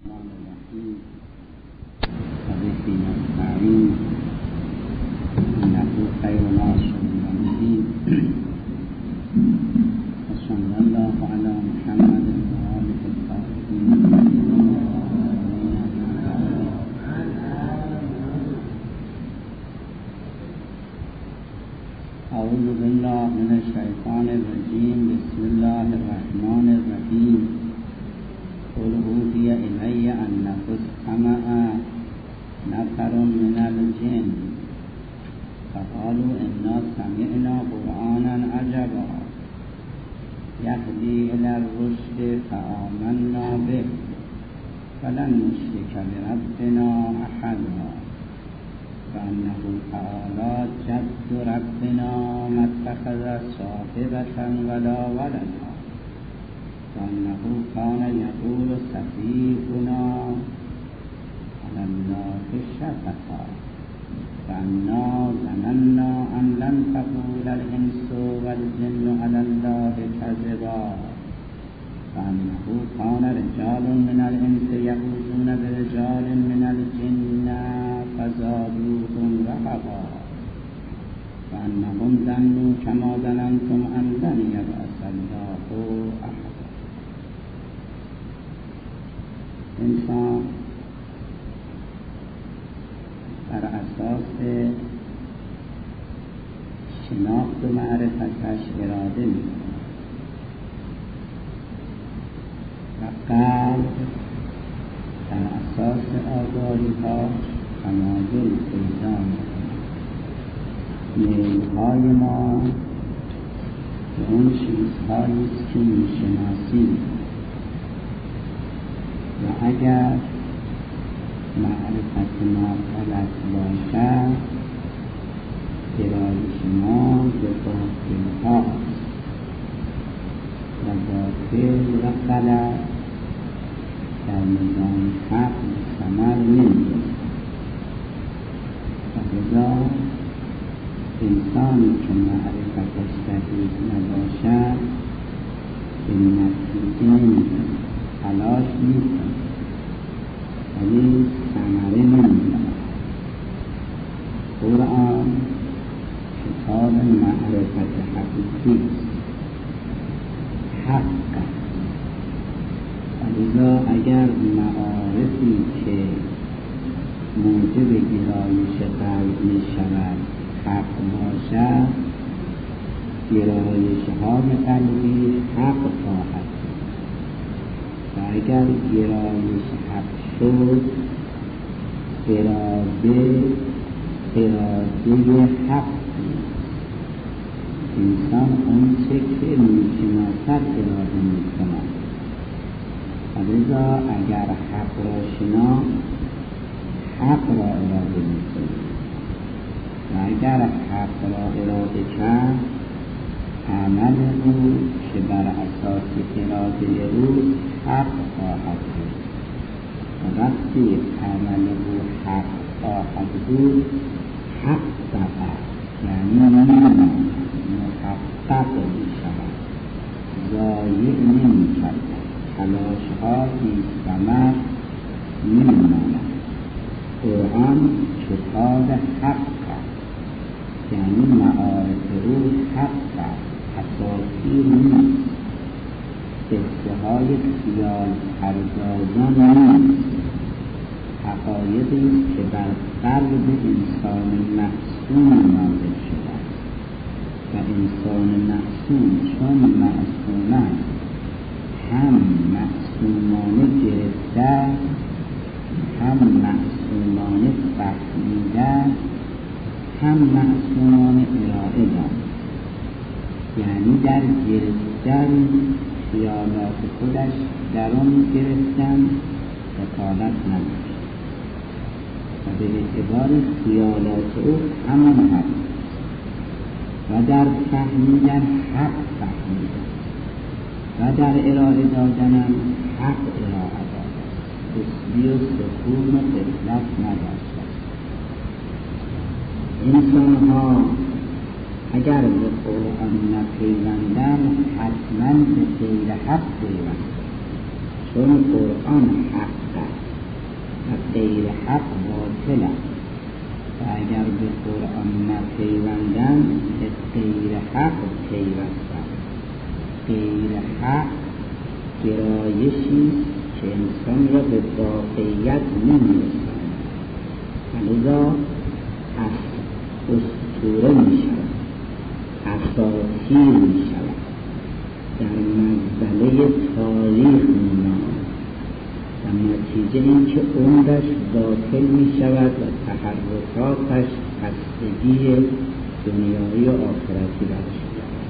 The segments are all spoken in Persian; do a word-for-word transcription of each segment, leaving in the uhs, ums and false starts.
الرحمن الرحیم و به نستعین انه خیر ناصر و معین و صلی الله علی محمد و آله الطاهرین. اعوذ بالله من الشیطان الرجیم. بسم الله الرحمن الرحیم. قل اوحی الی انه استمع نفر من الجن فقالوا انا سمعنا قرآنا عجبا یهدی الی الرشد فآمنا به ولن نشرک بربنا احدا وانه تعالی جد ربنا ما اتخذ صاحبة ولا ولدا وانه كان يقول سفيهنا على الله شططا فانا ظننا ان لن تقول الانس والجن على الله كذبا وانه كان رجال من الانس يعوذون برجال من الجن فزادوهم رهقا وانهم ظنوا كما ظننتم ان لن يبعث الله احدا. انسان بر اساس شناخت و معرفتش اراده می و قلب در اساس آگاهی ها تمایل پیدا می میل‌های ما به اون چیزهاییست که می شناسیم و اگر معرفت ما غلط باشد گرایش ما به باطل هاست و باطل و غلط در نظام حق ثمر نمی‌دهد و لذا انسانی که معرفتش دقیق نباشد به نتیجه نمی‌رسد، تلاش می‌کند ولی ثمره نمی‌دهد. قرآن کتاب معرفت حقیقی است، حق است. لذا اگر معارفی که موجب گرایش قلب می‌شود حق باشد، گرایش های قلبی حق خواهد و اگر گرایش حق شد اراده اراده حق انسان اون چه که میشناسد اراده میکند و لذا اگر حق را شناخت حق را اراده میکند و اگر حق را اراده کرد عمل او که بر اساس اراده او حق خواهد بود و وقتی عمل او حق خواهد بود حقق یعنی نماند، محقق میشود، ضایع نمیشود، تلاشها بی‌ثمر نمیماند. قرآن کتاب حق یعنی معارف او حق است، اساسی نیست، قصه های خیال پردازان نیست، حقایقی که بر قلب انسان معصوم نازل شده و انسان معصوم چون معصوم است هم معصومانه گرفته هم معصومانه فهمیده هم معصومانه ارائه داد، یعنی در گرفتن خیالات خودش درون گرفتن دخالت نداشت و به اعتبار خیالات او همان حق و در فهمیدن حق فهمیدن و در ارائه دادن حق ارائه دادن، تسبیح و سکون و غفلت نداشت. انسان ها اگر به قرآن نپیوندند حتما به غیر حق پیوندند، چون قرآن حق است و غیر حق باطل است و اگر به قرآن نپیوندند به غیر حق پیوستند. غیر حق گرایشی که انسان را به واقعیت نمی‌رساند و لذا از اسطوره می‌شود، اساطیر می‌شود، در مزبله تاریخ می‌ماند و نتیجه این که عمرش باطل می‌شود و تحرکاتش خستگی دنیایی و آخرتی برش می‌آورد.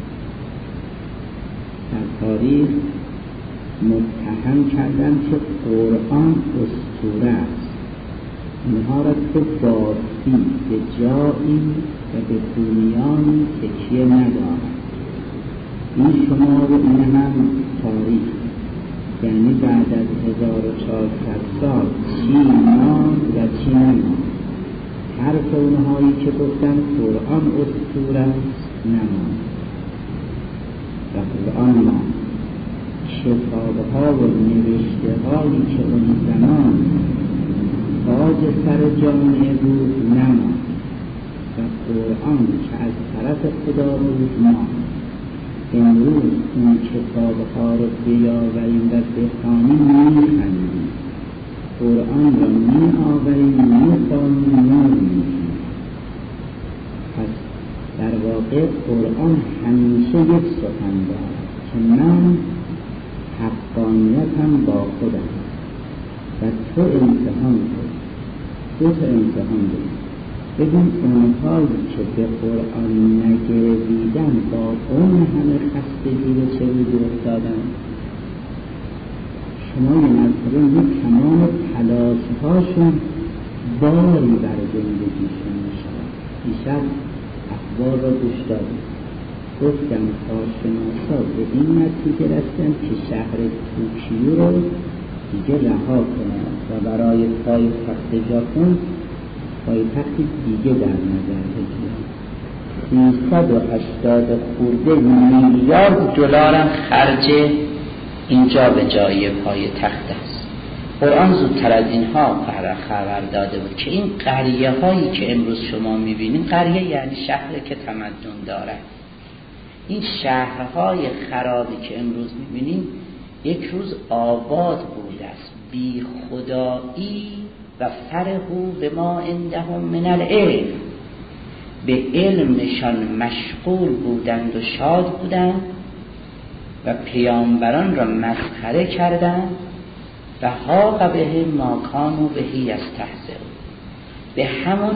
در تاریخ متهم کردن که قرآن اسطوره است. اینها را تو بافتی به جایی و به بنیانی تکیه ندارد. این شما و این هم تاریخ، یعنی بعد از هزار و چهارصد سال چی ماند و چی نماند. حرف اونهایی که گفتن قرآن اسطوره است نماند و قرآن ماند. کتاب‌ها و نوشته‌هایی که اون زمان تاج سر جامعه بود نماند و قرآن که از طرف خدا بود ماند. امروز اون کتاب‌ها رو بیاوریم و بخوانیم می‌خندیم، قرآن را می‌آوریم می‌خوانیم نمی‌خوانیم. پس در واقع قرآن همیشه یک سخن دارد که من حقانیتم با خودم و تو امتحان کن، دو تا امتحان داریم. ببین اونهایی که به قرآن نگریدن با اون همه خستگی به چه روزی افتادن. شما یه مرتبه این تمام تلاش‌هاشون باری بر زندگیشون می‌شود. دیشب اخبار را گوش دادیم، گفتم کارشناسا به این نتیجه رسیدن که شهر توکیو رو دیگه رها کنند و برای پایتخت ژاپن پایتختی دیگه در نظر بگیرند. سیصد و هشتاد خورده میلیارد دلار خرج اینجا به جای پایتخت است. قرآن زودتر از اینها خبر داده بود که این قریه هایی که امروز شما میبینید، قریه یعنی شهری که تمدن دارد، این شهرهای خرابی که امروز میبینید یک روز آباد بوده است. بی خدایی و فرحوا بما عندهم من العلم، به علمشان مشغول بودند و شاد بودند و پیامبران را مسخره کردند و حاق بهم ما کانوا به یستهزئون. به همون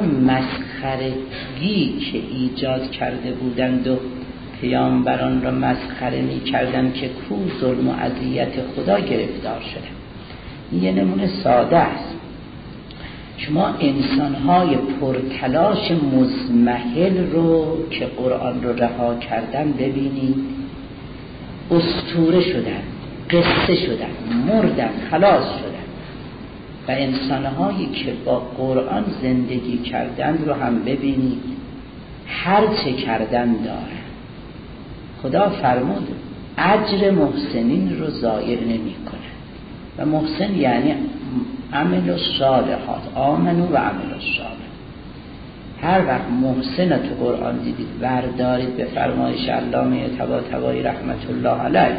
مسخرگی که ایجاد کرده بودند و پیامبران را مسخره می کردند که کو ظلم و اذیت خدا گرفتار شدند. این یه نمونه ساده است. شما انسان‌های پرتلاش مزمحل رو که قرآن رو رها کردن ببینید، اسطوره شدن، قصه شدن، مردن، خلاص شدن. و انسان‌هایی که با قرآن زندگی کردن رو هم ببینید، هر چه کردن دارن. خدا فرمود اجر محسنین رو ضایع نمی کنه. و محسن یعنی عمل الصالحات، آمنو و عمل الصالح. هر وقت محسن تو قرآن دیدید بردارید به فرمایش علامه طباطبایی رحمت الله علیه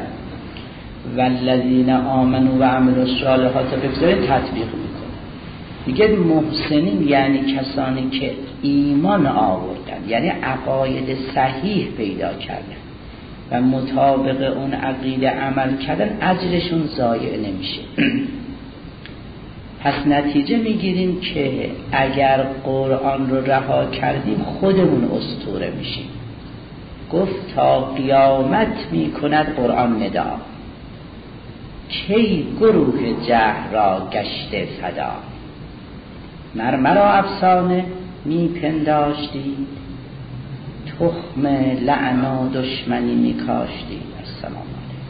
والذین آمنو و عملوا الصالحات بگذارید تطبیق میکنه. میگه محسنین یعنی کسانی که ایمان آوردن، یعنی عقاید صحیح پیدا کردن و مطابق اون عقیده عمل کردن، اجرشون ضایع نمیشه. پس نتیجه میگیریم که اگر قرآن رو رها کردیم خودمون اسطوره میشیم. گفت تا قیامت میکند قرآن ندا، کی گروه جهر را گشته فدا. مرمرا افسانه میپنداشتید، تخم لعن و دشمنی میکاشتید. السلام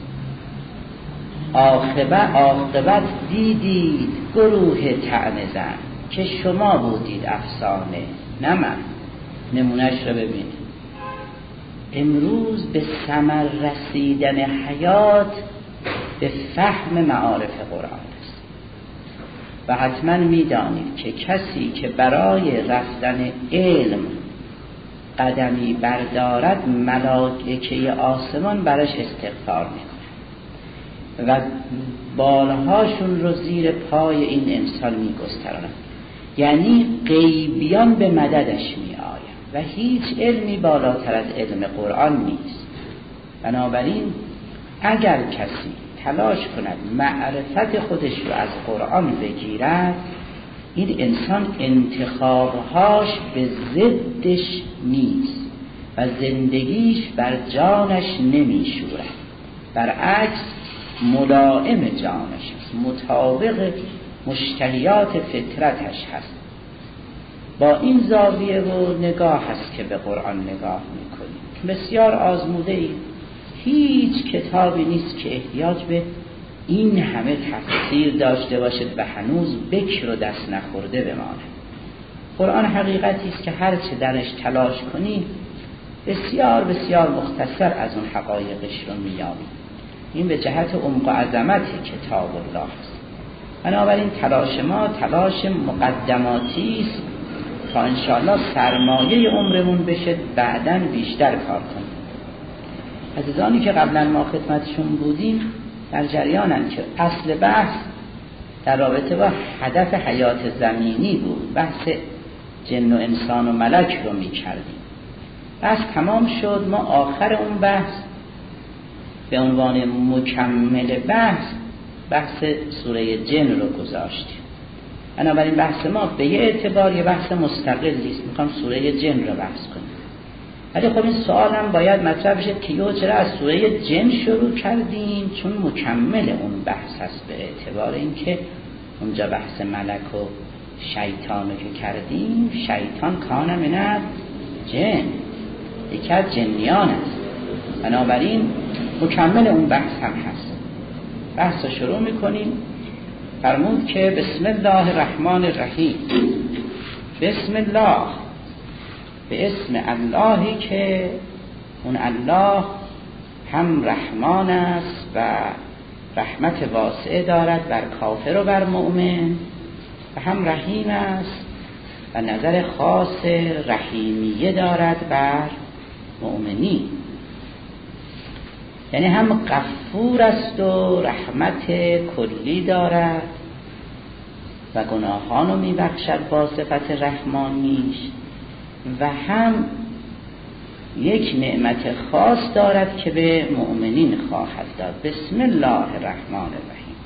عاقبت عاقبت دیدید گروه طعنه زن، که شما بودید افسانه نه من. نمونهش رو ببینید. امروز به ثمر رسیدن حیات به فهم معارف قرآن است. و حتما میدانید که کسی که برای رفتن علم قدمی بردارد ملائکه آسمان براش استغفار میکنه و بالهاشون رو زیر پای این انسان میگسترانند. یعنی غیبیان به مددش میآیند و هیچ علمی بالاتر از علم قرآن نیست. بنابراین اگر کسی تلاش کند معرفت خودش رو از قرآن بگیرد، این انسان انتخابهاش به ضدش نیست و زندگیش بر جانش نمیشورد، برعکس ملائم جانش است، مطابق مشتهیات فطرتش هست. با این زاویه و نگاه هست که به قرآن نگاه میکنیم. بسیار آزموده ای، هیچ کتابی نیست که احتیاج به این همه تفسیر داشته باشد و هنوز بکر و دست نخورده بماند. قرآن حقیقتی است که هر چه درش تلاش کنی بسیار بسیار مختصر از اون حقایقش رو میابی. این به جهت عمق و عظمت کتاب الله است. بنابراین تلاش ما تلاش مقدماتی است تا انشاءالله سرمایه عمرمون بشه بعداً بیشتر کار کنیم. عزیزانی که قبلا ما خدمتشون بودیم در جریانن که اصل بحث در رابطه با هدف حیات زمینی بود، بحث جن و انسان و ملک رو می کردیم. بحث تمام شد، ما آخر اون بحث به عنوان مکمل بحث بحث سوره جن رو گذاشتیم. بنابراین بحث ما به یه اعتبار یه بحث مستقلی است، میخوام سوره جن رو بحث کنیم. ولی خب این سوال هم باید مطرح بشه که یو چرا از سوره جن شروع کردیم؟ چون مکمل اون بحث هست به اعتبار اینکه اونجا بحث ملک و شیطان رو که کردیم، شیطان کان من جن، یکی از جنیان است. بنابراین مکمل اون بحث هم هست. بحث رو شروع میکنیم. فرمود که بسم الله الرحمن الرحیم. بسم الله، به اسم اللهی که اون الله هم رحمان است و رحمت واسعه دارد بر کافر و بر مؤمن، و هم رحیم است و نظر خاص رحیمیه دارد بر مؤمنی. یعنی هم غفور است و رحمت کلی دارد و گناهان رو میبخشد با صفت رحمانیش، و هم یک نعمت خاص دارد که به مؤمنین خواهد داد. بسم الله الرحمن الرحیم،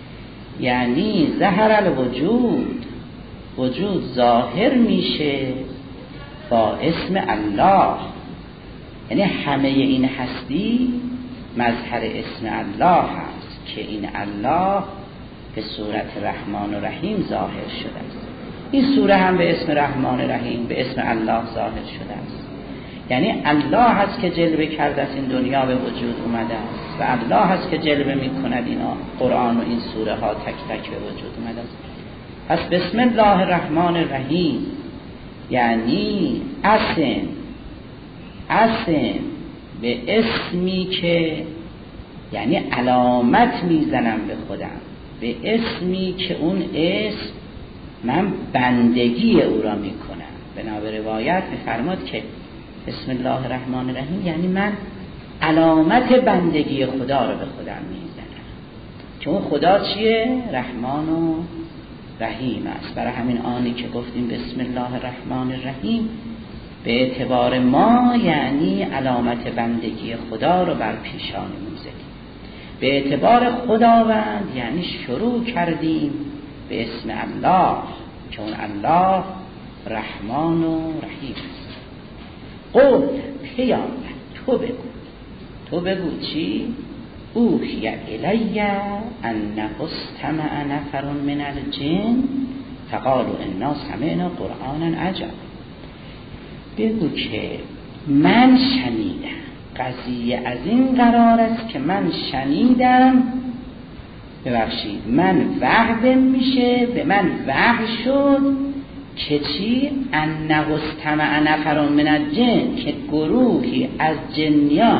یعنی ظهر الوجود، وجود ظاهر میشه با اسم الله. یعنی همه این هستی مظهر اسم الله هست که این الله به صورت رحمان و رحیم ظاهر شده است. این سوره هم به اسم رحمان رحیم به اسم الله ظاهر شده است. یعنی الله هست که جلوه کرده است این دنیا به وجود اومده است و الله هست که جلوه میکند اینا قرآن و این سوره ها تک تک به وجود اومده است. پس بسم الله الرحمن الرحیم یعنی اسم اسم به اسمی که یعنی علامت میزنم به خودم، به اسمی که اون اسم من بندگی او را میکنم. بنابر روایت میفرماد که بسم الله الرحمن الرحیم یعنی من علامت بندگی خدا را به خودم میزنم که اون خدا چیه؟ رحمان و رحیم است. برای همین آنی که گفتیم بسم الله الرحمن الرحیم به اعتبار ما یعنی علامت بندگی خدا رو بر پیشانمون زدیم. به اعتبار خداوند یعنی شروع کردیم به اسم الله که اون الله رحمان و رحیم است. قول پیامبر تو بگو، تو بگو چی؟ اوحی الی انه استمع نفر من الجن فقالوا انا سمعنا قرآنا عجبا. بگو که من شنیدم، قضیه از این قرار است که من شنیدم، ببخشید من وحی میشه، به من وحی شد که چی؟ انه استمع نفر من الجن، که گروهی از جنیان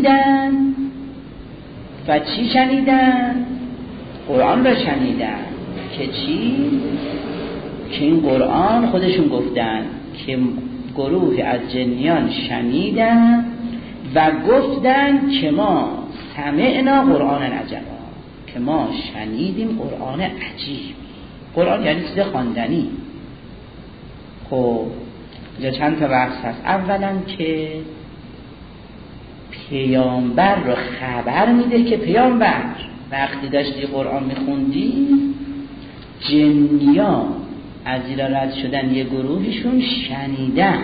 شنیدن و چی شنیدن؟ قرآن را شنیدن. که چی؟ که این قرآن خودشون گفتن که گروه از جنیان شنیدن و گفتن که ما سمعنا قرآن عجبا، که ما شنیدیم قرآن عجیب. قرآن یعنی چیز خواندنی. خب اینجا چند تا بحث هست. اولا که پیامبر رو خبر میده که پیامبر وقتی داشتی قرآن میخوندی جنیا از ایرا رد شدن، یه گروهشون شنیدن.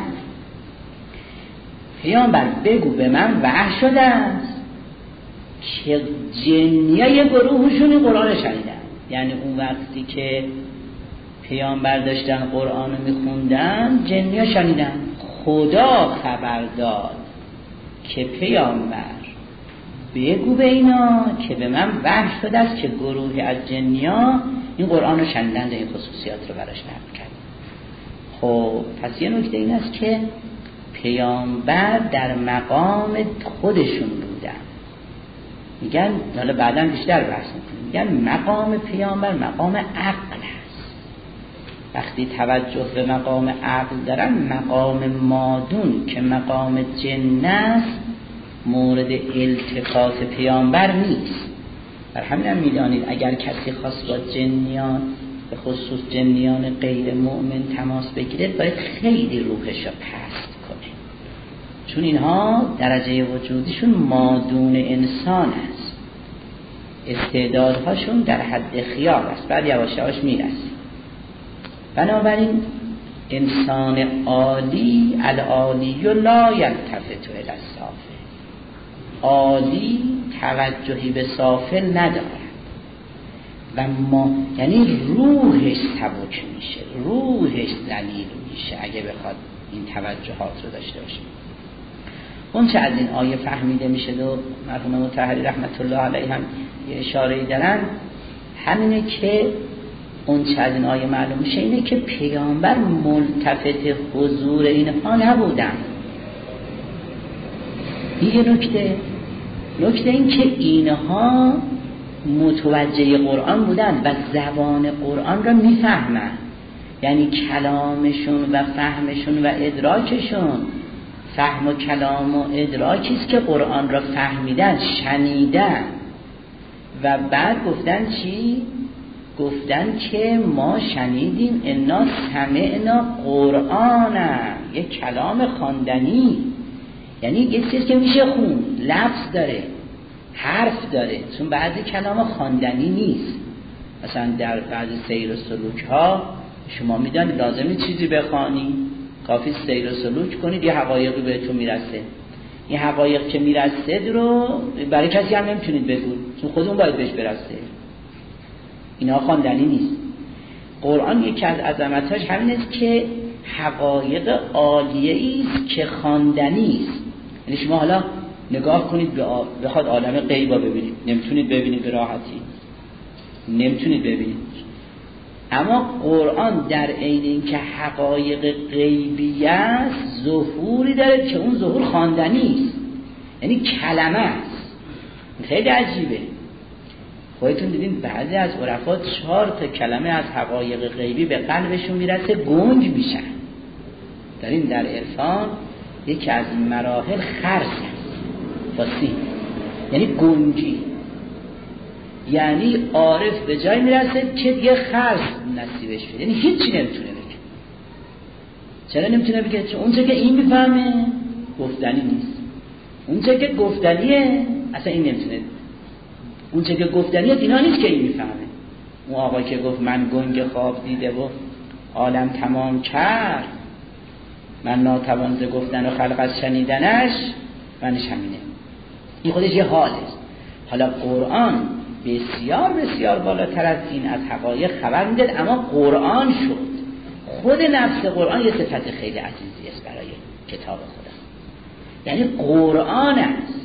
پیامبر بگو به من وحی شده است که جنیا یه گروهشون قرآن شنیدن. یعنی اون وقتی که پیامبر داشتن قرآن رو میخوندن جنیا شنیدن. خدا خبر داد که پیامبر بگو به اینا که به من وحی شده است که گروهی از جنیا این قرآن رو شنیدن، این خصوصیات رو براش نقل کرد. خب پس یه نکته این است که پیامبر در مقام خودشون بودن. میگن حالا بعداً بیشتر بحث میکنیم، میگن مقام پیامبر مقام عقل است. وقتی توجه به مقام عقل دارن، مقام مادون که مقام جن است مورد التفات پیامبر نیست. بر همین هم میدانید اگر کسی خواست با جنیان، به خصوص جنیان غیر مؤمن تماس بگیره، باید خیلی روحش رو پست کنه، چون اینها درجه وجودیشون مادون انسان است، استعدادهاشون در حد خیال است، بعد یواش یواش میرسه. بنابراین انسان عالی العالی لا یلتفت الی السافل، عالی توجهی به سافل ندارد و ما یعنی روحش سبک میشه، روحش ذلیل میشه اگه بخواد این توجهات رو داشته باشه. اون چه از این آیه فهمیده میشه و مرحوم مطهری رحمت الله علیه هم یه اشاره‌ای دارن، همینه که اون چه از این آیه معلوم میشه اینه که پیامبر ملتفت حضور اینها نبودن. این یه نکته. نکته این که اینها متوجه قرآن بودن و زبان قرآن را میفهمن، یعنی کلامشون و فهمشون و ادراکشون فهم و کلام و ادراکیست که قرآن را فهمیدن، شنیدن و بعد گفتن چی؟ گفتن که ما شنیدیم انا سمعنا قرآنا، یک کلام خواندنی، یعنی یک چیز که میشه خون، لفظ داره، حرف داره، چون بعضی کلام خواندنی نیست. مثلا در بعضی سیر و سلوک ها شما میدونید لازمی چیزی بخوانی، کافی سیر و سلوک کنید یه حقایقی بهتون میرسه. این حقایق که میرسه رو برای کسی هم نمیتونید بگید، چون خودمون باید بهش برسه. اینا خواندنی نیست. قرآن یکی از عظمتاش همین است که حقایق عالیه است که خواندنی است. یعنی شما حالا نگاه کنید به آ... بخواد عالم غیب ببینید، نمیتونید ببینید به راحتی، نمیتونید ببینید. اما قرآن در عین اینکه حقایق غیبی است ظهوری داره که اون ظهور خواندنی است، یعنی کلمه است. خیلی عجیبه. خودتون دیدین بعضی از عرفا چهار تا کلمه از حقایق غیبی به قلبشون میرسه گنگ میشن. دارین در عرفان یکی از مراحل خرس است، فاسی، یعنی گنگی، یعنی عارف به جای میرسه که دیگه خرس نصیبش شد، یعنی هیچی نمیتونه بگه. چرا نمیتونه بگه؟ چون اونچه که این میفهمه گفتنی نیست، اونچه که گفتنیه اصلا این نمیتونه. اونچه که گفتنیه اینا نیست که این میفهمه. اون آقا که گفت من گنگ خواب دیده و عالم تمام کرد، من ناتوان ز گفتن و خلق از شنیدنش، منش همینه. این خودش یه حال است. حالا قرآن بسیار بسیار بالاتر از این از حقایق خبر میداد، اما قرآن شد. خود نفس قرآن یه صفت خیلی عزیزی است برای کتاب خدا، یعنی قرآن است،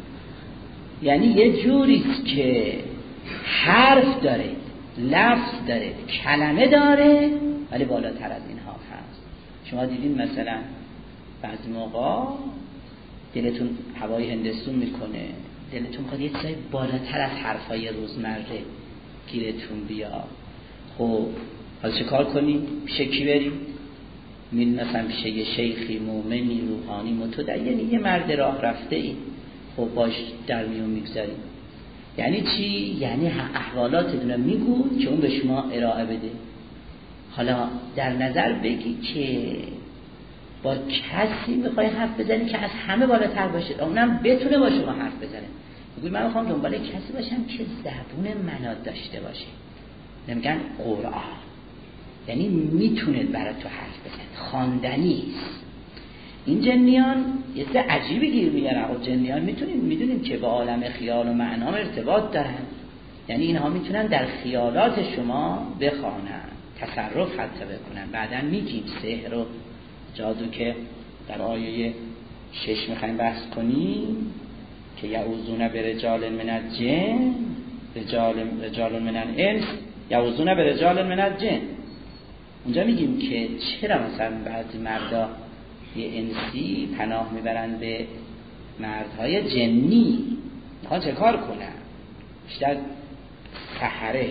یعنی یه جوریست که حرف داره، لفظ داره، کلمه داره، ولی بالاتر از اینها هست. شما دیدین مثلا بعضی موقع دلتون هوای هندستون میکنه، دلتون میخواد یه چیزای بالاتر از حرفای روزمره گیرتون بیا. خب حالا چه کار کنیم؟ پیش کی بریم؟ میریم مثلا پیش یه شیخی مومنی روحانی متدینی، یه مرد راه رفته ای، خب باش در میون میگذاریم. یعنی چی؟ یعنی احوالات رو میگو که اون به شما ارائه بده. حالا در نظر بگی که با کسی میخوای حرف بزنی که از همه بالاتر باشه، اونم بتونه با شما حرف بزنه. میگوی من میخوام دنبال کسی باشم که زبون منو داشته باشه، نمیگن قرآن، یعنی میتونه برای تو حرف بزنه، خواندنی است. این جنیان یه چیز عجیبی گیر میارن. خب جنیان میتونیم میدونیم که با عالم خیال و معنا ارتباط دارن، یعنی اینها میتونن در خیالات شما بخوانن، تصرف حتی بکنن. بعدن میگیم سحر و جادو که در آیه شش میخوایم بحث کنیم که یعوذون برجال من الجن رجال رجال من الانس یعوذون برجال من الجن. اونجا میگیم که چرا مثلا بعضی مردا یه انسی پناه میبرن به مردهای جنی، میخوان چه کار کنن؟ بیشتر سحره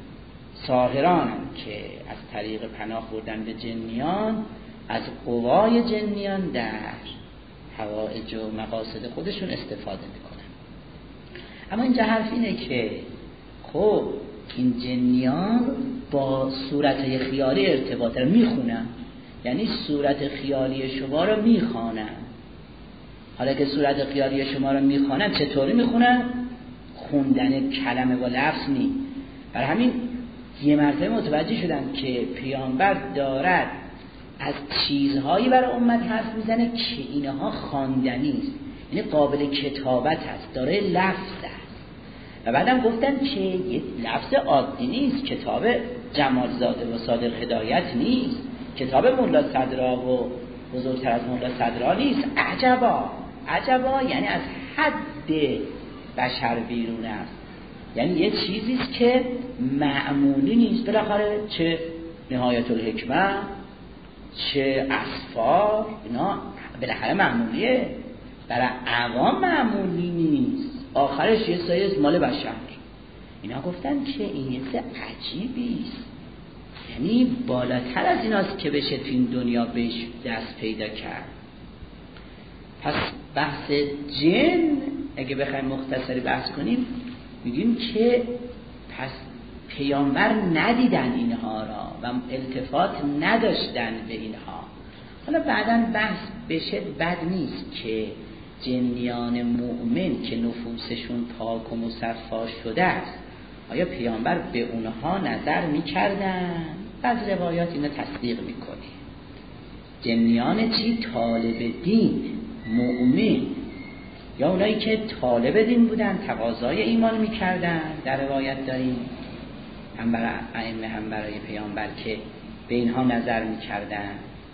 ساحران که از طریق پناه بردن به جنیان از قوای جنیان در حوائج و مقاصد خودشون استفاده میکنن. اما اینجا حرف اینه که خب این جنیان با صورت خیالی ارتباط رو میخونن، یعنی صورت خیالی شما رو میخوانن. حالا که صورت خیالی شما رو میخوانن، چطوری میخونن؟ خوندن کلمه و لفظ نی. برای همین یه مرتبه متوجه شدم که پیامبر دارد از چیزهایی برای امت حرف میزنه که اینها خواندنی است، یعنی قابل کتابت است، داره لفظ است. و بعدم گفتن که یه لفظ عادی نیست، کتاب جمال زاده و صادق هدایت نیست، کتاب مولا صدرا و بزرگتر از مولا صدرا نیست. عجبا عجبا، یعنی از حد بشر بیرون است، یعنی یه چیزی است که معمولی نیست. بالاخره چه نهایت الحکمه چه اسفار، اینا بالاخره معمولیه، برای عوام معمولی نیست، آخرش یه سایه مال بشر. اینا گفتن که این یه چیز عجیبی است، یعنی بالاتر از ایناست که بشه تو این دنیا بهش دست پیدا کرد. پس بحث جن اگه بخوایم مختصری بحث کنیم، میگیم که پس پیامبر ندیدن اینها را و التفات نداشتن به اینها. حالا بعداً بحث بشه بد نیست که جنیان مؤمن که نفوسشون پاک و مصفا شده است، آیا پیامبر به اونها نظر میکردن؟ بعض روایات اینو تصدیق میکنه. جنیان چی؟ طالب دین، مؤمن، یا اونایی که طالب دین بودن، تقاضای ایمان میکردن. در روایت داریم هم برای ائمه هم برای پیامبر که به اینها نظر میکردن.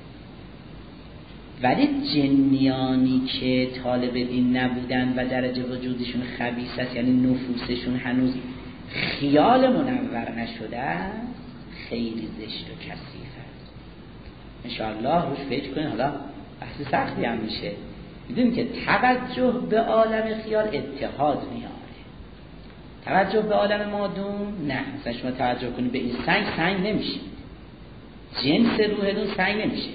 ولی جنیانی که طالب دین نبودن و درجه وجودشون خبیث است، یعنی نفوسشون هنوز خیال منور نشده است، خیلی زشت و کثیف است. انشاءالله روش فکر کنید. حالا بحث سختی هم میشه. میدونیم که توجه به عالم خیال اتحاد میاره، توجه به عالم مادون نه. مثلا شما توجه کنید به این سنگ، سنگ نمیشه، جنس روحتون سنگ نمیشه.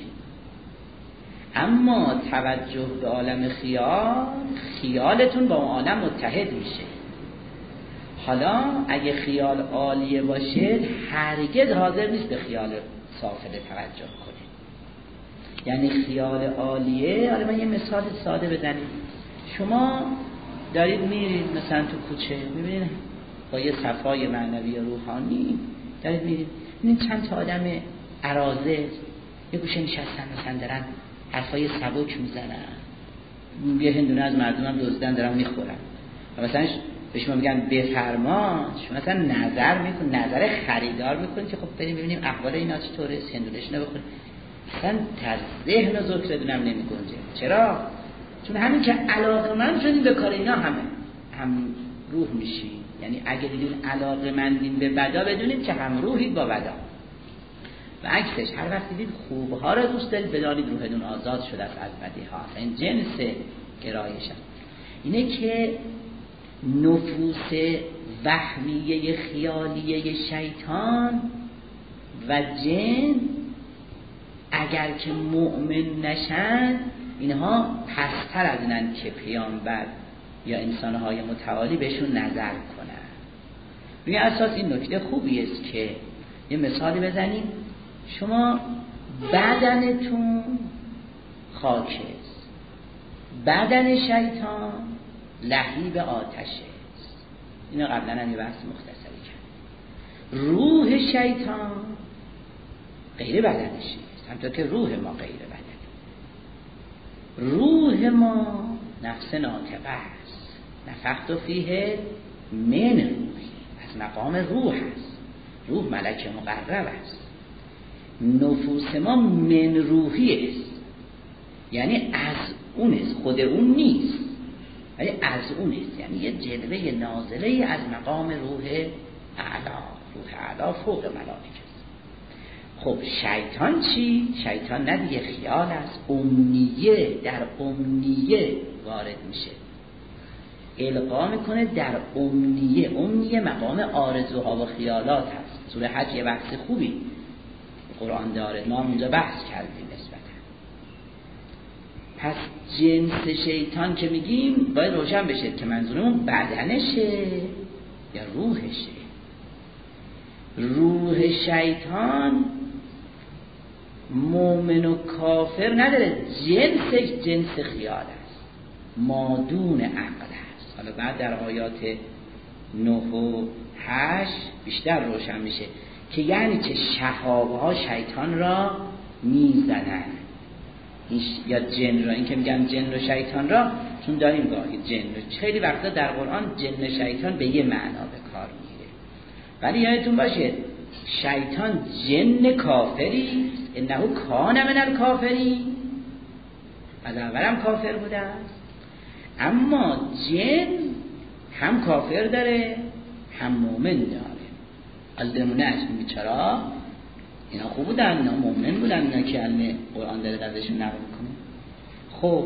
اما توجه به عالم خیال، خیالتون با اون عالم متحد میشه. حالا اگه خیال عالیه باشه، هرگز حاضر نیست به خیال سافل توجه کنه. یعنی خیال عالیه، حالا من یه مثال ساده بزنیم. شما دارید میرید مثلا تو کوچه، میبینید با یه صفای معنوی روحانی دارید میرید، میبینید چند تا آدم اراذل یه گوشه نشستن، مثلا دارن حرفای سبک میزنن، یه هندونه از مردم هم دزدن دارن میخورن و مثلا به شما میگن بفرما، شما مثلا نظر میکن، نظر خریدار میکنید که خب بریم ببینیم احوال اینا چطوره، هندونه‌ش نبخوریم. مثلا در ذهن و ذکرتون هم نمیگنجه. چرا؟ چون همین که علاقه‌مند شدین به کار اینا همه هم روح میشین. یعنی اگه دیدین علاقه‌مندین به بدا، بدونید که هم روحید با بدا. و عکسش هر وقت دیدید خوبها رو دوست دارید، بدانید روحتون آزاد شده از بدیها. این جنس گرایش هست. اینه که نفوس وهمیه خیالیه شیطان و جن اگر که مؤمن نشن اینها پستر از اینن که پیامبر یا انسانهای متعالی بهشون نظر کنن. روی اساس این نکته خوبی است که یه مثالی بزنیم. شما بدنتون خاک است، بدن شیطان لهیب آتش است. اینو قبلا هم یه بحث مختصری کرد. روح شیطان غیر بدنش است، همطور که روح ما غیر بدن. روح ما نفس ناطقه است، نفخت فیه من روحی، از مقام روح است. روح ملک مقرب است. نفوس ما من روحی است، یعنی از اون است، خود اون نیست ولی از اون است، یعنی یه جلوه نازله از مقام روح اعلا. روح اعلا فوق ملائکه است. خب شیطان چی؟ شیطان نه دیگه خیال است، امنیه، در امنیه وارد میشه، القا میکنه در امنیه. امنیه مقام آرزوها و خیالات هست. سوره حج یه بحث خوبی قرآن داره، ما اونجا بحث کردیم نسبتا. پس جنس شیطان که میگیم باید روشن بشه که منظورمون بدنشه یا روحشه. روح شیطان مؤمن و کافر نداره، جنسش جنس خیال است، مادون عقل است. حالا بعد در آیات نه و هشت بیشتر روشن میشه که یعنی چه شهابه ها شیطان را میزنن یا جن را. این که میگن جن و شیطان را چون داریم گاهی جن و خیلی وقتا در قرآن جن و شیطان به یه معنا به کار میره، ولی یادتون باشه شیطان جن کافری است، انه کان من الکافرین، از اولم کافر بوده است. اما جن هم کافر داره هم مومن داره. الدمونه است. میگه چرا؟ اینا خوب بودن، اینا مومن بودن، اینا که علم قرآن داره ازشون نقل میکنه. خب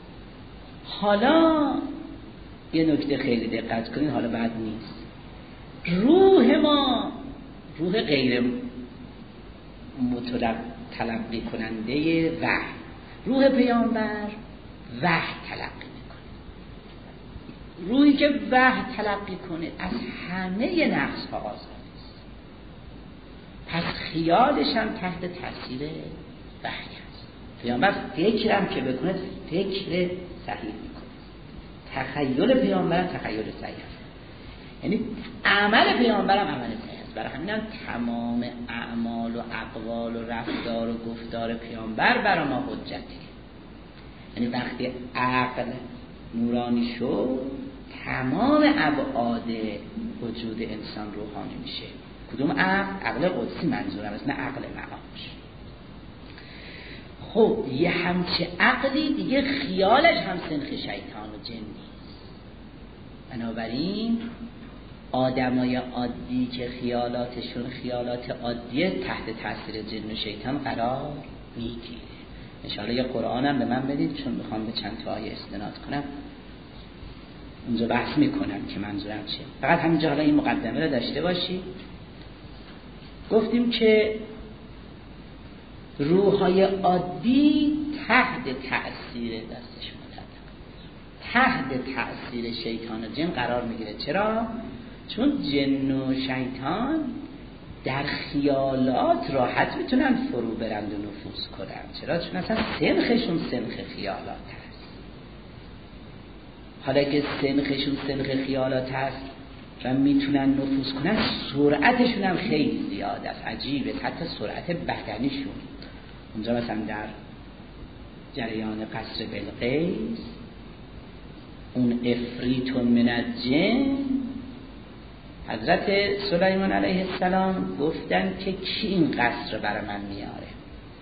حالا یه نکته خیلی دقت کنید، حالا بعد نیست. روح ما روح غیر مطلق تلقی کننده وحی، روح پیامبر وحی تلقی میکنه. روحی که وحی تلقی کنه از همه نقص ها آزاد است، پس خیالش هم تحت تاثیر وحی است. پیامبر فکرم که بکنه فکر صحیح میکنه، تخیل پیامبر تخیل صحیح است، یعنی عمل پیامبر هم عمل صحیح است. برای همین هم تمام اعمال و اقوال و رفتار و گفتار پیامبر برای ما حجته. یعنی وقتی عقل نورانی شد تمام ابعاد وجود انسان روحانی میشه. کدوم عقل؟ عقل قدسی منظورم است، نه عقل معاش. خب یه همچه عقلی دیگه خیالش هم سنخ شیطان و جن نیست. بنابراین آدمای عادی که خیالاتشون خیالات عادیه تحت تاثیر جن و شیطان قرار میگیره. انشاءالله یه قرآنم به من بدید چون میخوام به چند تا آیه استناد کنم، اونجا بحث میکنم که منظورم چیه. فقط همینجا حالا این مقدمه رو داشته باشی. گفتیم که روحای عادی تحت تأثیر دستش مطلق تحت تأثیر شیطان و جن قرار میگیره. چرا؟ چون جن و شیطان در خیالات راحت میتونن فرو برند و نفوذ کنن. چرا؟ چون اصلا سنخشون سنخ خیالات هست. حالا که سنخشون سنخ خیالات هست و میتونن نفوذ کنن، سرعتشون هم خیلی زیاد است، عجیبه، حتی سرعت بدنیشون. اونجا مثلا در جریان قصر بلقیس اون افریتون من الجن، حضرت سلیمان علیه السلام گفتن که کی این قصر برای من میاره؟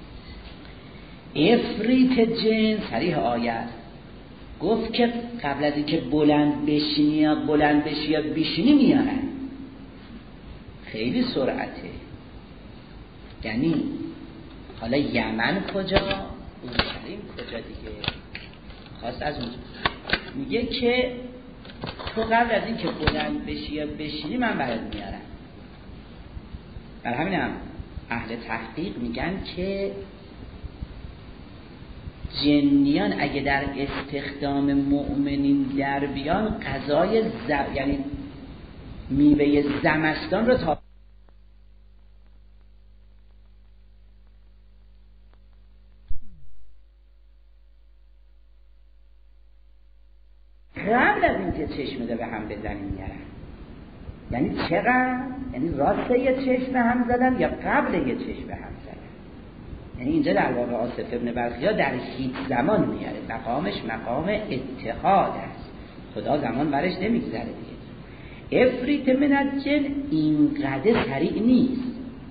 افریت جن صریح آیت گفت که قبل از اینکه بلند بشینی یا بلند بشی یا بیشینی میارن. خیلی سرعته. یعنی حالا یمن کجا؟ اورشلیم کجا دیگه؟ خواست از اونجا میگه که تو قبل از این که بلند بشی یا بشینی من برات میارم. برای همین هم اهل تحقیق میگن که جنیان اگه در استخدام مؤمنین در بیان غذای ز... یعنی میوه زمستان رو تا قبل از اینکه چشمه به هم بزنیم میارن. یعنی چقدر؟ یعنی راست یه چشم هم زدن یا قبل یه چشم هم زدن. یعنی اینجا در واقع آصف ابن برخیا در هیچ زمان میاره، مقامش مقام اتحاد است، خدا زمان برش نمیگذره دیگه. افریت من الجن اینقدر سریع نیست.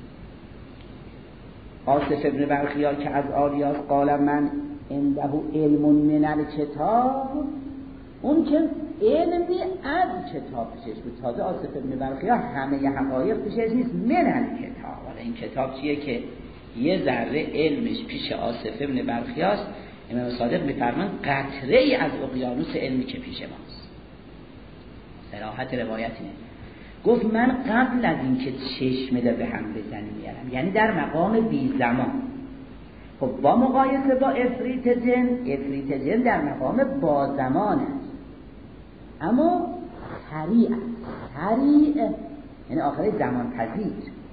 آصف ابن برخیا که از آلیاس قال من عنده علم من الکتاب، اون که علمی از کتاب پیشش بود. تازه آصف ابن برخیا همه حقایق پیشش نیست، من الکتاب. حالا این کتاب چیه که یه ذره علمش پیش آصف ابن برخیاست؟ امام صادق میفرمان قطره ای از اقیانوس علمی که پیش ماست. صراحت روایت اینه. گفت من قبل از اینکه چشم ده به هم بزنیم میارم، یعنی در مقام بی زمان. خب با مقایسه با افریت جن، افریت جن در مقام با زمان است، اما سریع سریع یعنی آخر زمان پذیر.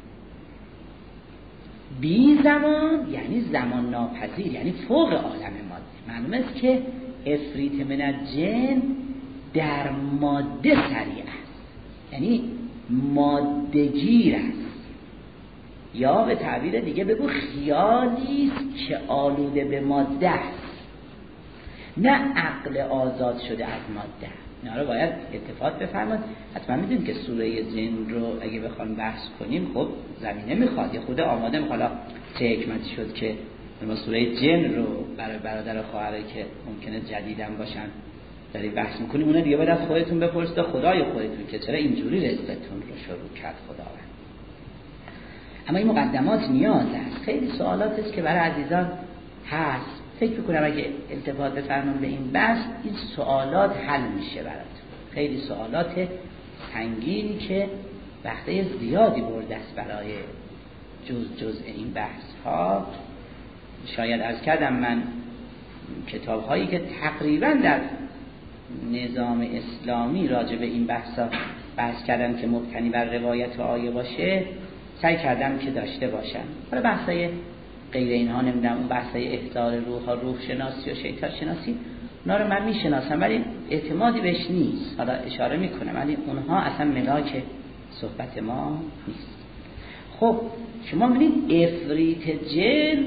بی زمان یعنی زمان ناپذیر، یعنی فوق عالم مادی. معلوم است که افریت من الجن در ماده سریع است، یعنی ماده‌گیر است، یا به تعبیر دیگه بگو خیالی است که آلوده به ماده است، نه عقل آزاد شده از ماده. اینا رو باید اتفاق بفرمایید. حتما میدونید که سوره جن رو اگه بخوام بحث کنیم خب زمینه میخواد، یه خود آماده میخواد. چه حکمتی شد که ما سوره جن رو برای برادر و خواهرایی که ممکنه جدیدن باشن داری بحث میکنیم، اون دیگه باید از خودتون بپرسید، خدای خودتون که چرا اینجوری رزقتون رو شروع کرد خداوند. اما این مقدمات نیاز است. خیلی سوالات است که برای عزیزان هست. فکر میکنم اگه التفات بفرمایید به این بحث، این سوالات حل میشه براتون. خیلی سوالات سنگینی که وقته زیادی برده است برای جز جز این بحث ها. شاید عرض کردم من کتاب هایی که تقریبا در نظام اسلامی راجع به این بحث ها بحث کردم که مبتنی بر روایت آیه باشه سعی کردم که داشته باشم. حالا بحثای غیر اینها نمیدونم، اون بحثای احضار روح ها، روح شناسی و شیطان شناسی، اونا رو من میشناسم ولی اعتمادی بهش نیست. حالا اشاره میکنم ولی اونها اصلا ملاک صحبت ما نیست. خب شما ببینید افریت جن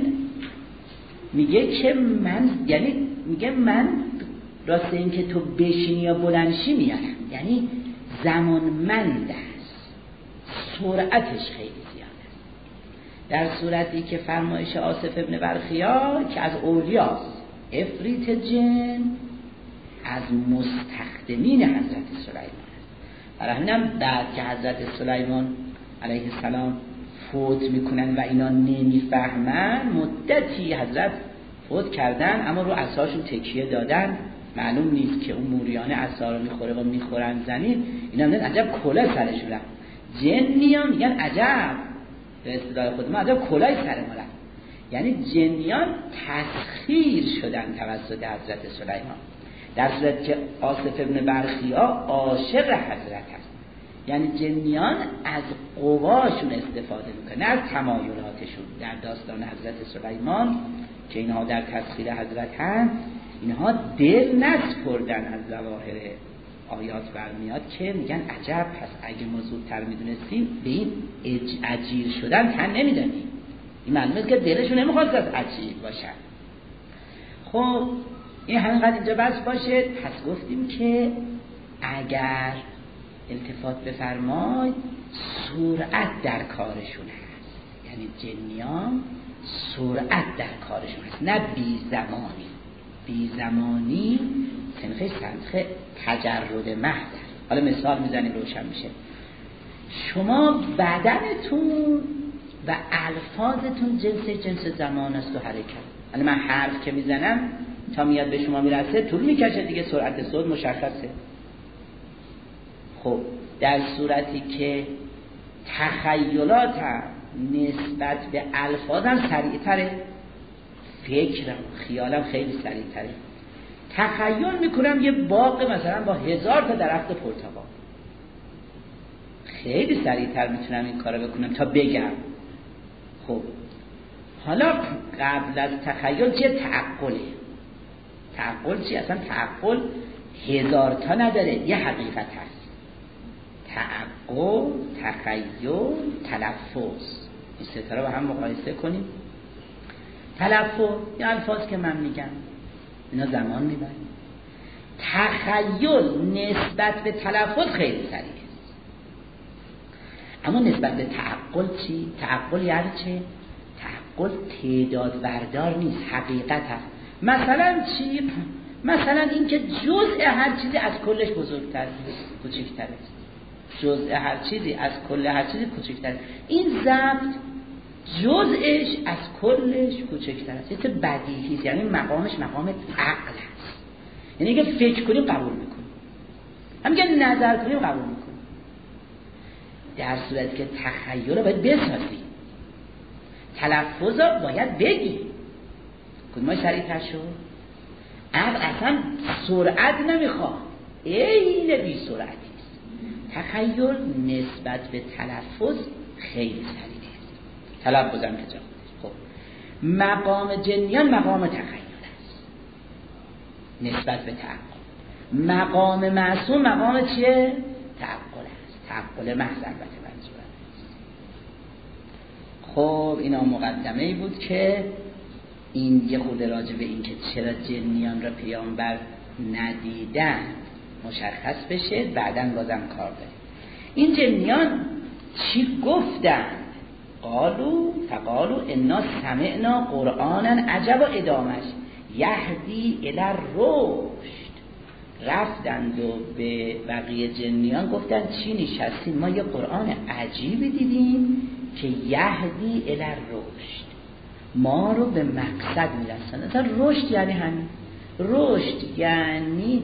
میگه که من، یعنی میگه من راست این که تو بشینی یا بلندشی میارم، یعنی زمانمند است، سرعتش خیلی زیاد است. در صورتی که فرمایش آصف ابن برخیا که از اولیاست، افریت جن از مستخدمین حضرت سلیمان است. برای همینم بعد که حضرت سلیمان علیه السلام فوت میکنن و اینا نمیفهمن، مدتی حضرت فوت کردن اما رو عصاشون تکیه دادن، معلوم نیست که اون موریانه عصا رو میخوره و میخورن زمین. اینا میگن عجب کلاه سرشون رفت. جنیان میگن عجب، به اصطلاح خود ما عجب کلاه سر ما رفت. یعنی جنیان تسخیر شدن توسط حضرت سلیمان، در صورتی که آصف ابن برخیا عاشق حضرت هست. یعنی جنیان از قواشون استفاده میکنه، نه از تمایلاتشون. در داستان حضرت سلیمان که اینها در تسخیر حضرت هست، اینها دل نسپردن از ظواهر آیات برمیاد که میگن عجب، پس اگه ما زودتر میدونستیم به این اجیر شدن تن نمیدادیم. این معلومه که دلشون نمیخواست از عجیر باشن. خب این همینقدر اینجا بس باشه. پس گفتیم که اگر التفات بفرمای سرعت در کارشون هست، یعنی جنیان سرعت در کارشون هست، نه بی زمانی. بی زمانی سنخش سنخ تجرد محض. حالا مثال میزنیم روشن میشه. شما بدنتون و الفاظتون جنس جنس زمان است و حرکت. حالا من حرف که میزنم تا میاد به شما میرسه طول میکشه دیگه، سرعت صوت مشخصه. خب در صورتی که تخیلاتم نسبت به الفاظم سریعتره، فکرم خیالم خیلی سریعتره. تخیل میکنم یه باغ مثلا با هزار تا درخت پرتقال، خیلی سریعتر میتونم این کارو بکنم تا بگم. خب حالا قبل از تخیل چیه؟ تعقله. تعقل چی؟ اصلا تعقل هزار تا نداره، یه حقیقت هست. تعقل، تخیل، تلفظ، این سه تا رو با هم مقایسه کنیم. تلفظ یا الفاظ که من میگم اینا زمان میبره. تخیل نسبت به تلفظ خیلی سریعه. اما نسبت به تعقل چی؟ تعقل یعنی چه؟ تعقل تعداد بردار نیست، حقیقت هست. مثلا چی؟ مثلا اینکه جزء هر چیزی از کلش بزرگتر است، کوچکتر است. جزء هر چیزی از کل هر چیزی کوچکتر است. این ضبط جزءش از کلش کوچکتر است. یه بدیهی است، یعنی مقامش مقام عقل است. یعنی اگه فکر کنیم قبول میکنیم، همین که نظر کنیم قبول میکنیم. در صورتی که تخیل رو باید بسازیم، تلفظ رو باید بگیم. کدومش سریع‌تر شد؟ عقل اصلا سرعت نمیخواد، عین بی سرعتی است. تخیل نسبت به تلفظ خیلی سریعه. تلفظم که جا خب مقام جنیان مقام تخیل است نسبت به تعقل. مقام معصوم مقام چیه؟ تعقل است. تعقل محض البته منظور است. خب اینا مقدمه ای بود که این یه خورده راجع به این که چرا جنیان را پیامبر ندیدن مشخص بشه. بعدن بازم کار داریم. این جنیان چی گفتن؟ قالو فقالو انا سمعنا قرآنا عجب و ادامش یهدی الی الرشد. رفتند و به بقیه جنیان گفتن چی نشستین؟ ما یه قرآن عجیبی دیدیم که یهدی الی الرشد، ما رو به مقصد میرسونه. اصلا رشد یعنی همین. رشد یعنی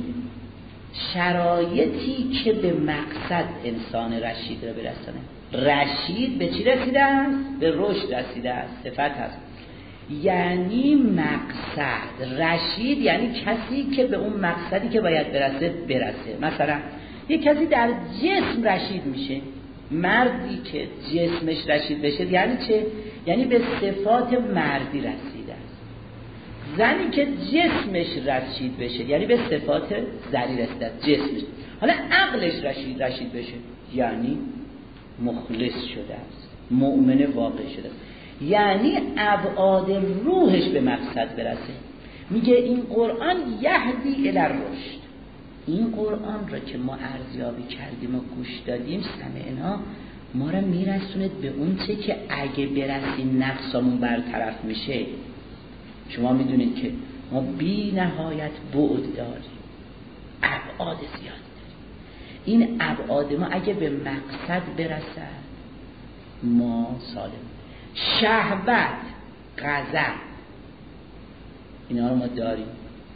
شرایطی که به مقصد انسان رشید رو برسونه. رشید به چی رسیده است؟ به رشد رسیده است. صفت هست یعنی مقصد. رشید یعنی کسی که به اون مقصدی که باید برسه برسه. مثلا یک کسی در جسم رشید میشه. مردی که جسمش رشید بشه یعنی چه؟ یعنی به صفات مردی رسیده است. زنی که جسمش رشید بشه یعنی به صفات زنی رسیده است. جسمش. حالا عقلش رشید رشید بشه یعنی مخلص شده است، مؤمن واقع شده است، یعنی ابعاد روحش به مقصد برسه. میگه این قرآن یهدی الی الرشد. این قرآن را که ما ارزیابی کردیم و گوش دادیم، سمعنا، ما را میرسونه به اون چه که اگه برسیم نقصمون برطرف میشه. شما میدونید که ما بی نهایت بعد داریم، ابعاد زیاد داریم. این ابعاد ما اگه به مقصد برسد ما سالم. شهوت، غضب، اینا رو ما داریم.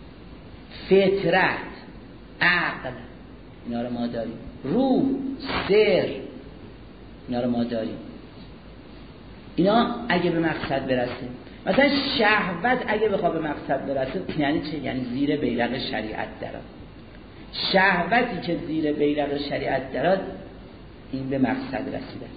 فطرت، عقل، اینا رو ما داریم. روح، سر، اینا رو ما داریم. اینا اگه به مقصد برسه، مثلا شهوت اگه بخواد به مقصد برسه یعنی چه؟ یعنی زیر بیرق شریعت درآد. شهوتی که زیر بیرق شریعت درآد این به مقصد رسیده.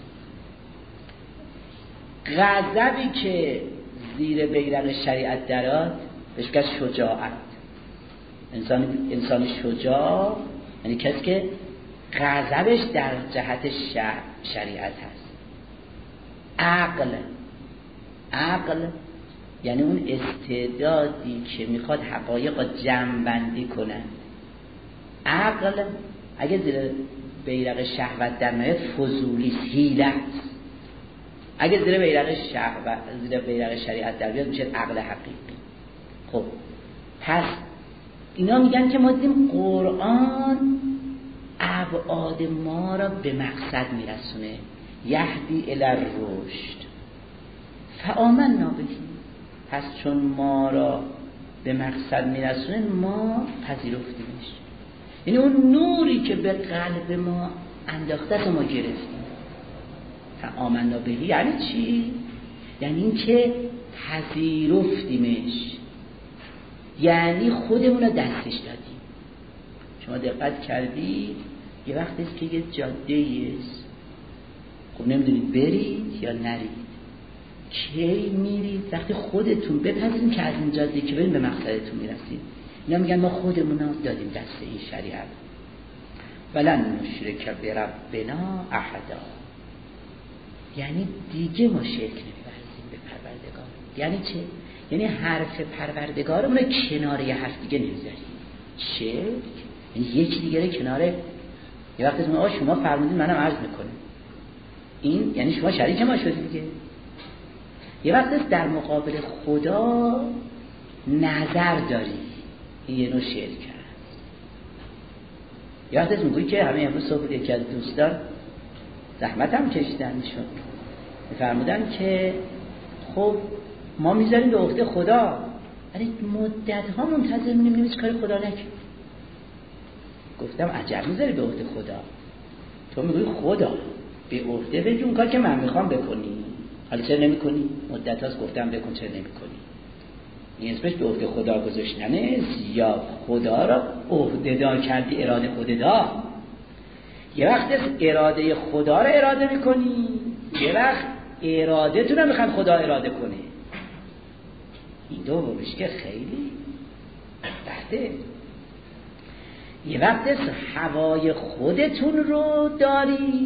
غضبی که زیر بیرق شریعت درآد بهش میگن شجاعت. انسان انسان شجاع یعنی کسی که غضبش در جهت شریعت هست. عقل، عقل یعنی اون استعدادی که میخواد حقایق رو جمع بندی کنه. عقل اگه زیر بیرق شهوت در نیاد فضولی است، حیله است. اگه زیر بیرق شهوت، زیر بیرق شریعت در بیاد میشه عقل حقیقی. خب پس اینا میگن که ما دیدیم قرآن ابعاد ما را به مقصد میرسونه. یهدی الی الرشد فآمنا به. پس چون ما را به مقصد میرسونه ما پذیرفتیمش. یعنی اون نوری که به قلب ما انداخته است ما گرفتیم. آمنا بهی یعنی چی؟ یعنی این که پذیرفتیمش، یعنی خودمون رو دستش دادیم. شما دقت کردید یه وقتی است که یه جاده است، خب نمیدونید برید یا نرید. کی میرید؟ وقتی خودتون بپذیرید که از این جاده که برید به مقصدتون میرسید. اینا میگن ما خودمون رو دادیم دست این شریعت. ولن نشرک بربنا احدا، یعنی دیگه ما شرک نمی‌ورزیم به پروردگار. یعنی چه؟ یعنی حرف پروردگارمون رو کنار یه حرف دیگه نمیذاریم. شرک یعنی یکی دیگه رو کناره. یه وقتی اسم آقا شما فرمودین منم عرض میکنم، این یعنی شما شریک ما شدید دیگه. یه وقتی در مقابل خدا نظر داری، این یه نوع شرک هست. یه وقتی میگویی که همه امروز صبح یکی از دوستان زحمت هم کشیدن شد فرمودن که خب ما میذاریم به عهده خدا، ولی مدت ها منتظر میمونیم هیچ کاری خدا نکنه. گفتم عجب میذاری به عهده خدا؟ تو میگوی خدا به عهده بگی اون کار که من میخوام بکنی، حالا چرا نمیکنی؟ مدت هاست گفتم بکن چرا نمیکنی؟ این اسمش به عهده خدا گذاشتنه یا خدا را عهده‌دار کردی، اراده خوددار. یه وقت اراده خدا را اراده میکنی، یه وقت اراده تو رو میخواد خدا اراده کنه. این دو مشکل خیلی بحثه. یه وقت هوای خودتون رو داری،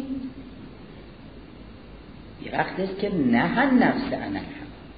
یه وقت است که نه نفس عن الهوا،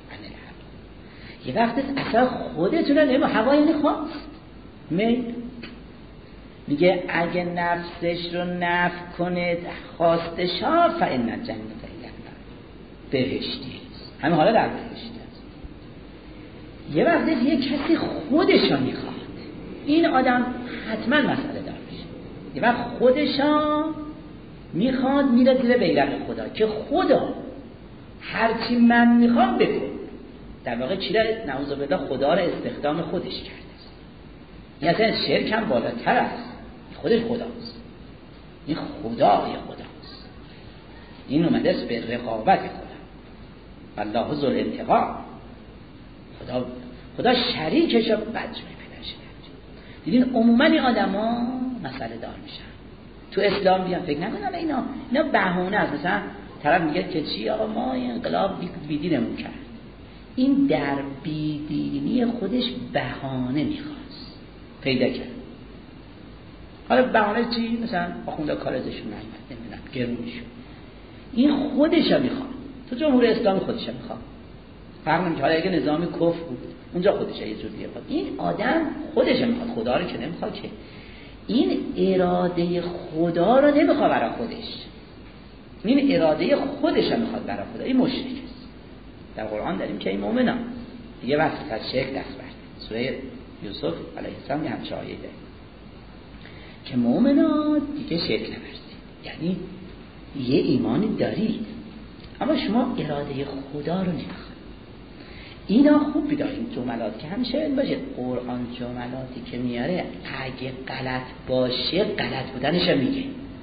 یه وقت است اصلا خودتون رو نمی هوا یعنی خواست میل. میگه اگه نفسش رو نفی کنه خواستش ها فإن الجنة هی بهشتی است، همه حالا در بهشت است. یه وقت است یه کسی خودش رو میخواد، این آدم حتما مسئله دار میشه. یه وقت خودش رو میخواد میره زیر بیرق خدا که خدا هرچی من میخوام بکن. در واقع چی را نعوذ بالله خدا را استخدام خودش کرده است. این اصلا شرک هم بالاتر است، خودش خداست، این خدای خداست، این اومده است به رقابت خدا. والله ذو الانتقام، خدا خدا شریکش رو بد میپنشه. دیدین عموما این آدما مسئله دار میشن. تو اسلام بیان فکر نکنن اینا اینا بهونه است. مثلا طرف میگه که چی آقا ما انقلاب بیدینمون کرد، این در بیدینی خودش بهانه میخواست پیدا کرد. حالا بهانه چی؟ مثلا آخونده کار ازشون نمیاد، نمیدونم گرون شد، این خودش رو میخواد. تو جمهوری اسلامی خودش رو میخواد، فرق نمیکنه. حالا اگه نظامی کفر بود اونجا خودش یه جور دیگه. این آدم خودش رو میخواد، خدا رو که نمیخواد. که این اراده خدا رو نمیخواد برای خودش، این اراده خودش رو میخواد برای خدا. این مشرک است. در قرآن داریم که این مؤمنان دیگه وقت از شرک دست برد. سوره یوسف علیه السلام یه همچه آیه داره که مؤمنان دیگه شرک نورزید، یعنی یه ایمانی دارید اما شما اراده خدا رو نمیخواد. اینا خوب بداریم جملات که همیشه این باشه. قرآن جملاتی که میاره اگه غلط باشه غلط بودنش میگه.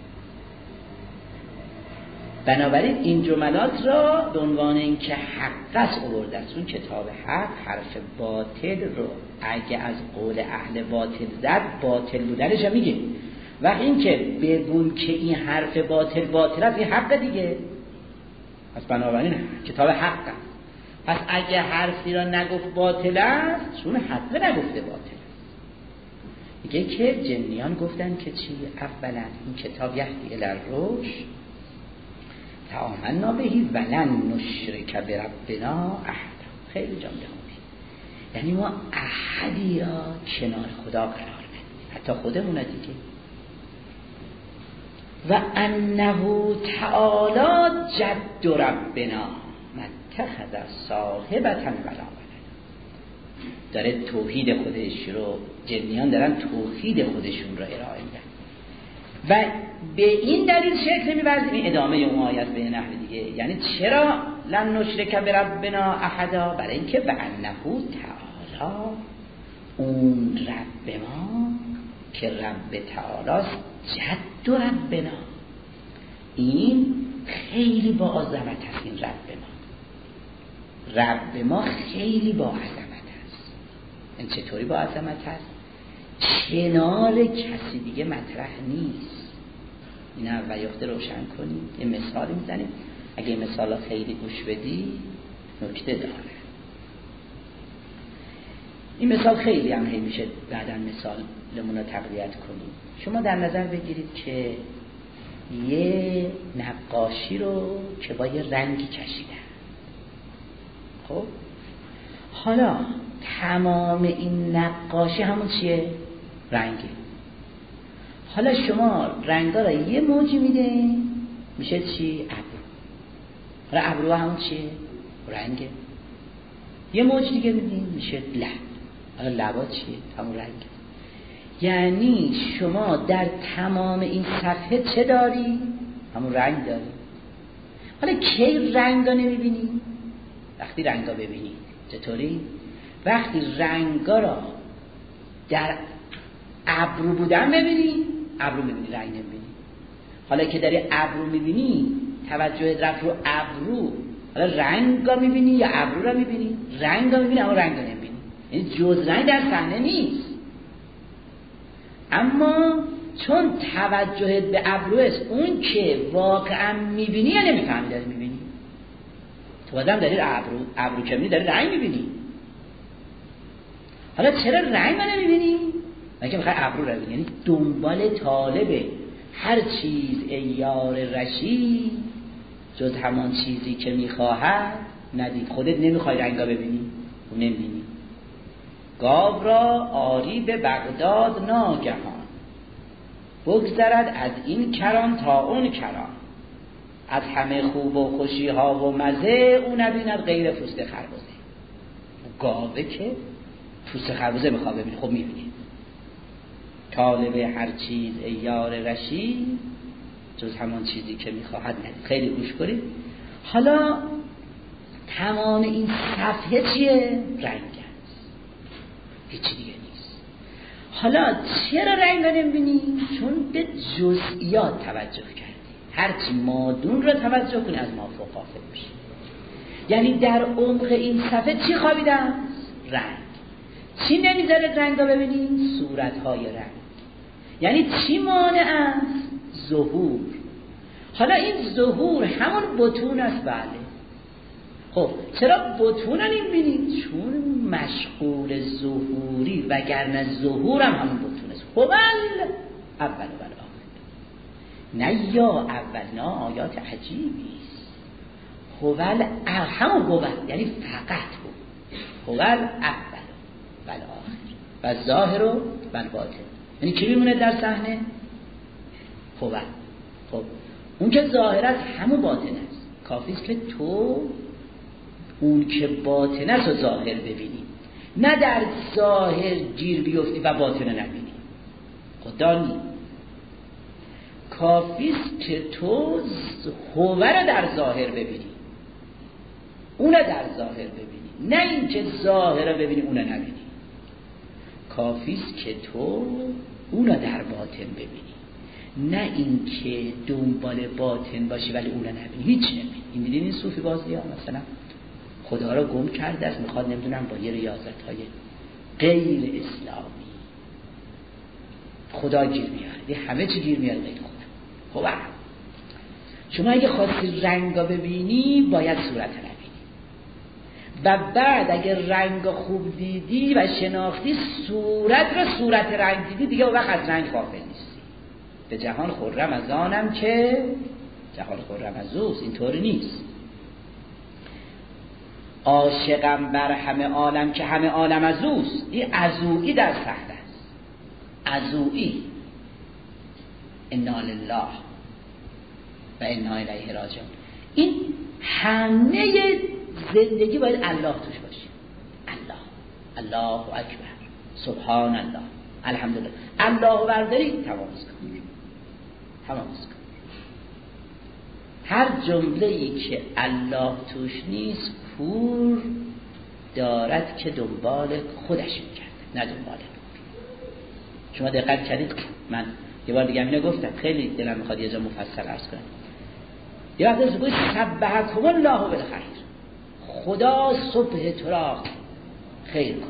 بنابراین این جملات را به عنوان این که حق است آورده است. اون کتاب حق حرف باطل رو اگه از قول اهل باطل زد باطل بودنش میگه. و این که بگون که این حرف باطل باطل است این حق دیگه. پس بنابراین کتاب حق است. پس اگه حرفی را نگفت باطل است چون حق نگفته باطل است. میگه که جنیان گفتن که چی؟ اولا این کتاب یهدی الی الرشد آمنا بهی ولن نشرک بربنا احدا. خیلی جامعه خوبی. یعنی ما احدی را کنار خدا قرار ندیم، حتی خودمون دیگه. و انه تعالی جد ربنا متخذ صاحبة ولا ولد. داره توحید خودش رو، جنیان دارن توحید خودشون رو ارائه میدن و به این دلیل شرک نمی‌ورزیم. این ادامه اون آیت به نحو دیگه. یعنی چرا لن نشرک بربنا احدا؟ برای اینکه به انه تعالی اون رب ما که رب تعالی است جد ربنا، این خیلی با عظمت است این رب ما. رب ما خیلی با عظمت است. این چطوری با عظمت است؟ کنار کسی دیگه مطرح نیست. این اول یخته روشن کنیم. یه مثال میزنیم، اگه مثال خیلی گوش بدی نکته داره. این مثال خیلی هم هی میشه بعداً مثال لمون رو تقویت کنیم. شما در نظر بگیرید که یه نقاشی رو که با یه رنگی کشیدن. خب حالا تمام این نقاشی همون چیه؟ رنگی. حالا شما رنگا رو یه موجی میده میشه چی؟ ابرو. حالا ابرو همون چیه؟ رنگه. یه موج دیگه میدین میشه لب. حالا لبا چیه؟ همون رنگه. یعنی شما در تمام این صفحه چه داری؟ همون رنگ داری. حالا کی رنگا نمیبینی؟ وقتی رنگا ببینی. چطوری؟ وقتی رنگا را در ابرو بودن ببینی، ابرو میبینی، رنگ نمیبینی. حالا که داری ابرو میبینی، توجه رفت رو ابرو، حالا رنگا میبینی یا ابرو را میبینی؟ رنگا میبینی اما رنگا نمیبینی. یعنی جز رنگ در صحنه نیست. اما چون توجهت به ابرو است، اون که واقعا میبینی یا نمیفهمی داری میبینی؟ تو بازم داری ابرو ابرو که میبینی داری رنگ میبینی. حالا چرا رنگ نمیبینی؟ مگه میخوای ابرو رو ببینی؟ یعنی دنبال طالب هر چیز ای یار رشید، جز همان چیزی که میخواهد ندید. خودت نمیخوای رنگا ببینی، اون نمیبینی. گاو را آری به بغداد ناگهان، بگذرد از این کران تا اون کران. از همه خوب و خوشی ها و مزه، او نبیند غیر پوست خربزه. گاوه که پوست خربزه میخواد ببینی، خب میبینی. طالب هر چیز ای یار رشید، جز همان چیزی که میخواهد ندید. خیلی گوش کنید. حالا تمام این صفحه چیه؟ رنگ است، هیچی دیگه نیست. حالا چرا رنگ نمیبینی؟ چون به جزئیات توجه کردی. هرچی مادون رو توجه کنی از ما فوق غافل میشی. یعنی در عمق این صفحه چی خوابیده است؟ رنگ. چی نمیذاره رنگ رو ببینی؟ صورتهای رنگ. یعنی چی مانع است؟ ظهور. حالا این ظهور همون بطون است. بله. خب چرا بطون رو نمیبینی؟ چون مشغول ظهوری، وگرنه ظهور هم همون بطون است. خب اول اول اول نه یا اول، نه آیات عجیبی است. هول همون هول یعنی فقط هو. هول اول و آخر و ظاهر و باطن. یعنی کی میمونه در صحنه؟ هو. خب اون که ظاهر است همون باطن است. کافی است که تو اون که باطن است و ظاهر ببینی، نه در ظاهر گیر بیفتی و باطن نبینی. خدا نی. کافی است که تو هو را در ظاهر ببینی، اون در ظاهر ببینی، نه این که ظاهر را ببینی اون نبینی. کافی است که تو اون در باطن ببینی، نه این که دنبال باطن باشی ولی اون نبینی، هیچ نبینی. این دیدین این صوفی بازی ها مثلا خدا را گم کرده است، میخواد نمیدونم با یه ریاضت های غیر اسلامی خدا گیر میاره. یه همه چی گیر میاره غیر خدا. خب شما اگه خواستی رنگا ببینی باید صورت نبینی، و بعد اگه رنگ خوب دیدی و شناختی صورت را صورت رنگ دیدی، دیگه اون وقت از رنگ غافل نیستی. به جهان خرم از آنم که جهان خرم از اوست. اینطوری نیست. عاشقم بر همه عالم که همه عالم از اوست. این ازویی در صحنه است. ازویی انا لله و انا الیه راجعون. این همه زندگی باید الله توش باشه. الله، الله اکبر، سبحان الله، الحمدلله. الله برداری تمام کن، تمام کن. هر جمله‌ای که الله توش نیست پور دارد که دنبال خودش می‌کرده، نه دنبال نور. شما دقت کردید؟ من یه بار دیگه اینو گفتم، خیلی دلم می‌خواد یه جا مفصل عرض کنم. یه وقت هست بگوی سبحکم الله بالخیر، خدا صبح تو را خیر کنه.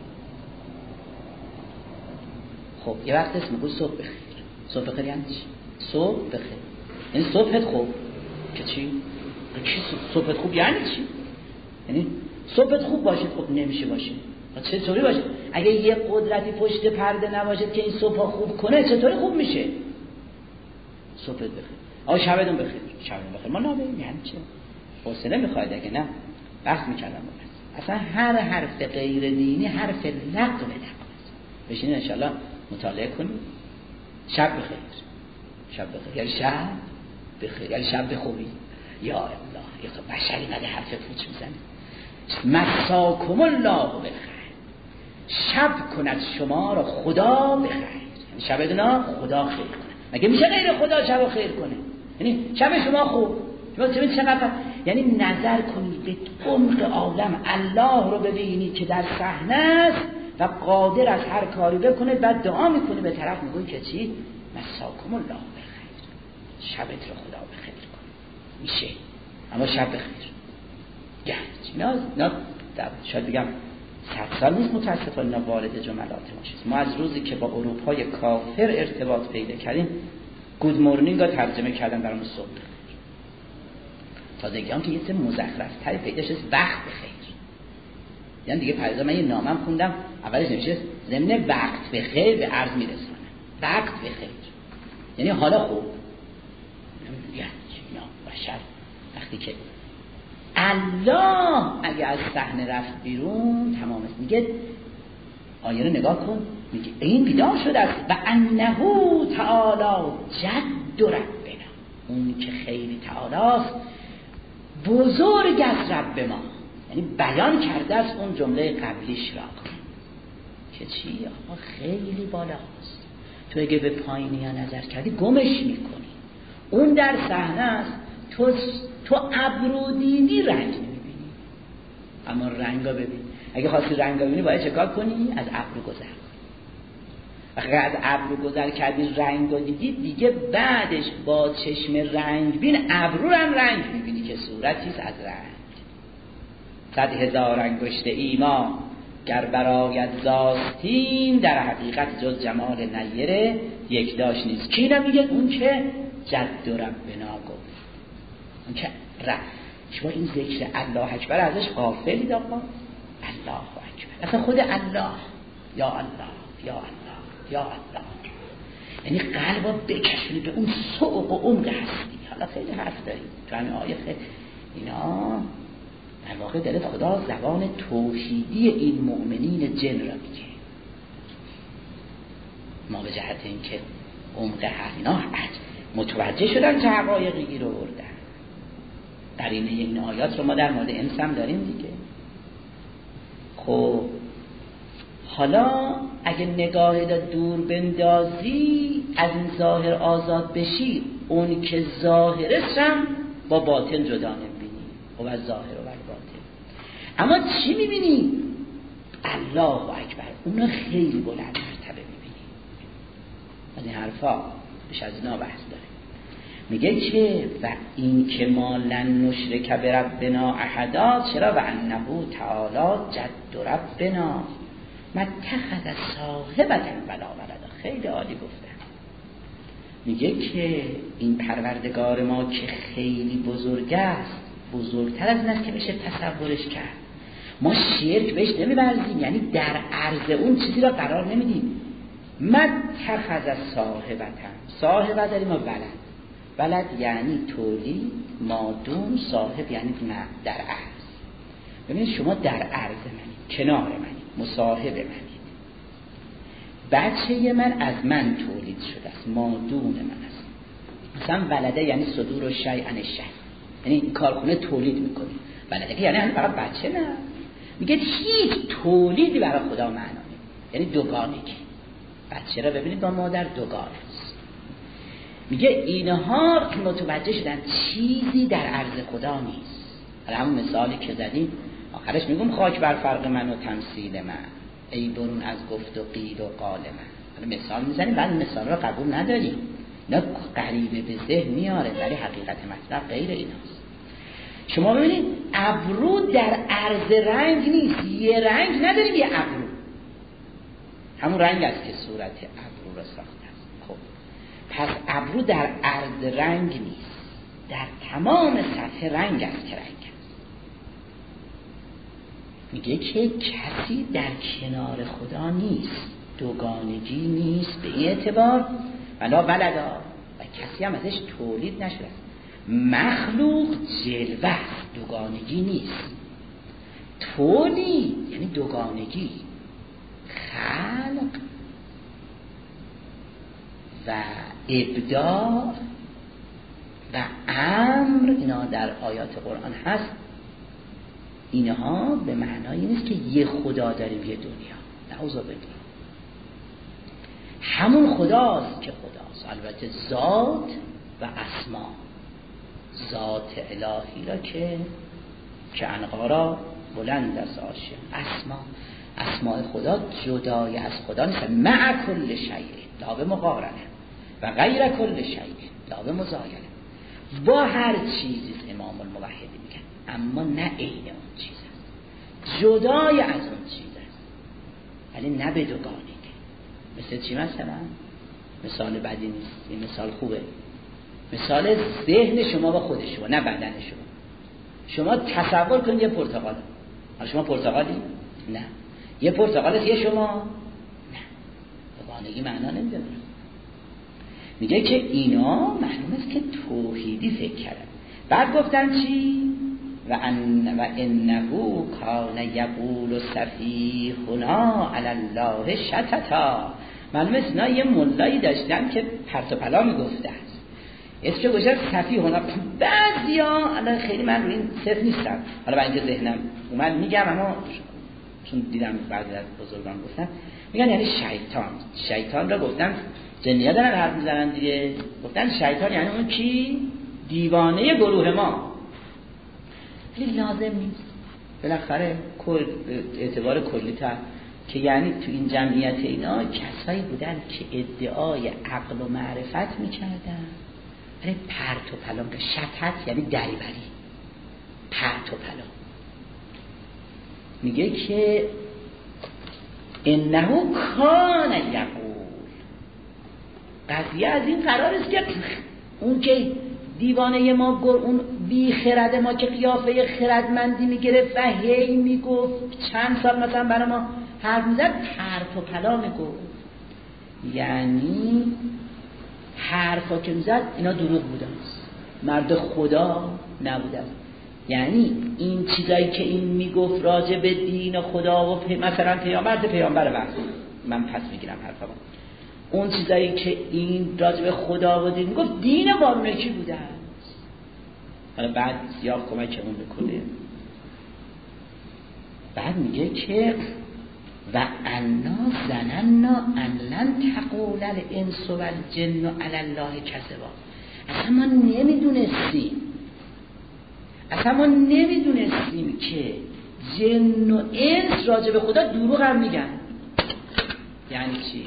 خب یه وقت هست بگوی صبح بخیر. صبح بخیر یعنی چی؟ صبح بخیر یعنی صبحت خوب که چی؟ صبحت خوب یعنی چی؟ یعنی صبحت خوب باشد. خب نمیشه باشه. چطوری باشه؟ اگه یه قدرتی پشت پرده نباشد که این صبح خوب کنه چطوری خوب میشه؟ صبحت بخیر. آقا شبتون بخیر. شبتون بخیر ما نابیم یعنی چه؟ حوصله میخواید اگه نه بحث میکردم با اصلا هر حرف غیر دینی حرف لغو بده. بشینید انشالله مطالعه کنید. شب بخیر. شب بخیر یعنی شب بخیر یعنی شب بخوبی. یا الله یه تو بشری مده حرف پوچ میزنه. مساکم الله بخیر، شب کند شما را خدا بخیر. یعنی شب دنا خدا خیر کنه. مگه میشه غیر خدا شب خیر کنه؟ یعنی شب شما خوب شما چقدر یعنی نظر کنید به عمق عالم، الله رو ببینید که در صحنه است و قادر از هر کاری بکنه. بعد دعا میکنه به طرف میگوی که چی؟ مساکم الله بخیر، شبت رو خدا بخیر کنه. میشه اما شب بخیر نه نه شاید بگم صد سال نیست متاسفانه اینا وارد جملات ما شد. ما از روزی که با اروپای کافر ارتباط پیدا کردیم گود مورنینگ رو ترجمه کردن برامون صبح بخیر. تازگی هم که یه سه مزخرف تری پیدا شد وقت بخیر. یعنی دیگه پریزا من یه نامم خوندم اولش نوشته ضمن وقت بخیر به عرض میرسونه. وقت بخیر یعنی حالا خوب. یعنی اینا بشر وقتی که الله اگه از صحنه رفت بیرون تمام است. میگه آیه رو نگاه کن، میگه این بیدار شده است و انه تعالی جد ربنا، اون که خیلی تعالی است بزرگ از رب ما. یعنی بیان کرده است اون جمله قبلیش را که چی؟ آقا خیلی بالاست. تو اگه به پایینی ها نظر کردی گمش میکنی. اون در صحنه است، تو تو ابرو دیدی رنگ نمیبینی اما رنگا ببین. اگه خواستی رنگا ببینی باید چه کار کنی؟ از ابرو گذر کنی. اگه از ابرو گذر کردی رنگا دیدی دیگه بعدش با چشم رنگ بین ابرو هم رنگ میبینی که صورتیست از رنگ. صد هزار انگشت ایما گر برآید زاستین در حقیقت جز جمال نیره یک داش نیست. کی نمیگه؟ اون که جد ربنا گفت، اون که رب. شما این ذکر الله اکبر ازش غافلید آقا. الله اکبر اصلا خود الله، یا الله یا الله یا الله، یعنی قلبا بکشونی به اون سوق و عمق هستی. حالا خیلی حرف داریم تو همین آیه خیلی اینا در واقع دلت خدا زبان توحیدی این مؤمنین جن را میگه. ما به جهت این که عمق هر اینا متوجه شدن چه حقایقی رو بردن. در این این آیات رو ما در مورد انس هم داریم دیگه. خب حالا اگه نگاهت دور بندازی از این ظاهر آزاد بشی، اون که ظاهرش هم با باطن جدا نمیبینی و از ظاهر و باطن. اما چی میبینی؟ الله اکبر، اون خیلی بلند مرتبه میبینی. از این حرفا بیش از اینا بحث داره. میگه که و این که ما لن نشرک بربنا احدا، چرا؟ و انه تعالی جد ربنا متخذ صاحبتا ولا ولدا. خیلی عالی گفتن. میگه که این پروردگار ما که خیلی بزرگ است، بزرگتر از این است که بشه تصورش کرد. ما شرک بهش نمی‌ورزیم، یعنی در عرض اون چیزی را قرار نمیدیم. متخذ صاحبتا، صاحب داریم و ولد. ولد یعنی تولید، مادون، صاحب یعنی در عرض. ببینید شما در عرض منید، کنار منید، مصاحب منید. بچه من از من تولید شده است، مادون من است. مثلا ولده یعنی صدور و شیء عن الشیء، یعنی این کارخونه تولید میکنه. ولده یعنی همین فقط بچه نه، میگه هیچ تولیدی برای خدا معنا نیست، یعنی دوگانگی. بچه را ببینید با مادر دوگانه است. میگه اینها که متوجه شدن چیزی در عرض خدا نیست. حالا همون مثالی که زدیم آخرش میگم خاک بر فرق من و تمثیل من، ای برون از گفت و قیل و قال من. حالا مثال میزنیم بعد مثال رو قبول نداریم. نه قریبه به ذهن میاره ولی حقیقت مطلب غیر ایناست. شما ببینید ابرو در عرض رنگ نیست، یه رنگ نداریم یه ابرو، همون رنگ است که صورت ابرو را ساخته است. خب پس ابرو در عرض رنگ نیست، در تمام سطح رنگ است که رنگ است. میگه که کسی در کنار خدا نیست، دوگانگی نیست به این اعتبار ولا ولدا و کسی هم ازش تولید نشده. مخلوق جلوه است، دوگانگی نیست. تولید یعنی دوگانگی، خلق و ابداع و امر، اینا در آیات قرآن هست. اینها به معنای نیست که یه خدا داریم یه دنیا، نعوذ بالله. همون خداست که خداست، البته ذات و اسما. ذات الهی را که که انقارا بلند از عرش، اسما اسماء خدا جدای از خدا نیست. مع کل شیء لا به مقارنه و غیر کل شیء لا به مزاینه. با هر چیزی امام الموحدی میگن اما نه عین اون چیز است، جدای از اون چیز است ولی نه به دوگانگی. مثل چی مثلا؟ مثال بدی نیست، این مثال خوبه. مثال ذهن شما و خود شما، نه بدن شما. شما تصور کنید یه پرتقال، حالا شما پرتقالی؟ نه. یه پرتقال یه شما؟ نه. دوگانگی معنا نمیده. میگه که اینا معلوم است که توحیدی فکر کردن. بعد گفتن چی؟ و ان و انه کان یقول سفیهنا علی الله شططا. معلوم است اینا یه ملایی داشتن که پرت و پلا میگفته است. اسمش گوشه سفیهنا. بعضیا الان خیلی من روی این صرف نیستم، حالا با اینکه ذهنم اومد میگم، اما چون دیدم بعضی از بزرگان گفتن میگن یعنی شیطان. شیطان را گفتن جنیه دارن حرف میزنن دیگه، گفتن شیطان یعنی اون کی؟ دیوانه گروه ما. ولی لازم نیست، بالاخره کل اعتبار کلی تا که یعنی تو این جمعیت اینا کسایی بودن که ادعای عقل و معرفت میکردن ولی پرت و پلا. شطط یعنی دریوری، پرت و پلا. میگه که انه کان یقول. قضیه از این قرار است که اون که دیوانه ما گر، اون بی خرد ما که قیافه خردمندی میگرفت و هی میگفت چند سال مثلا برای ما حرف میزد، پرت و پلا میگفت. یعنی حرفا که میزد اینا دروغ بودن، مرد خدا نبودن. یعنی این چیزایی که این میگفت راجع به دین خدا و پی... مثلا پیامبر پیامبر وقت من پس میگیرم حرفا، اون چیزایی که این راجع به خدا و دین میگفت دین قانون کی بوده است. حالا بعد سیاق کمکمون بکنه. بعد میگه که و انا ظننا ان لن تقول الانس والجن علی الله کذبا. اصلا ما نمیدونستیم اصلا ما نمیدونستیم که جن و انس راجع به خدا دروغ هم میگن. یعنی چی؟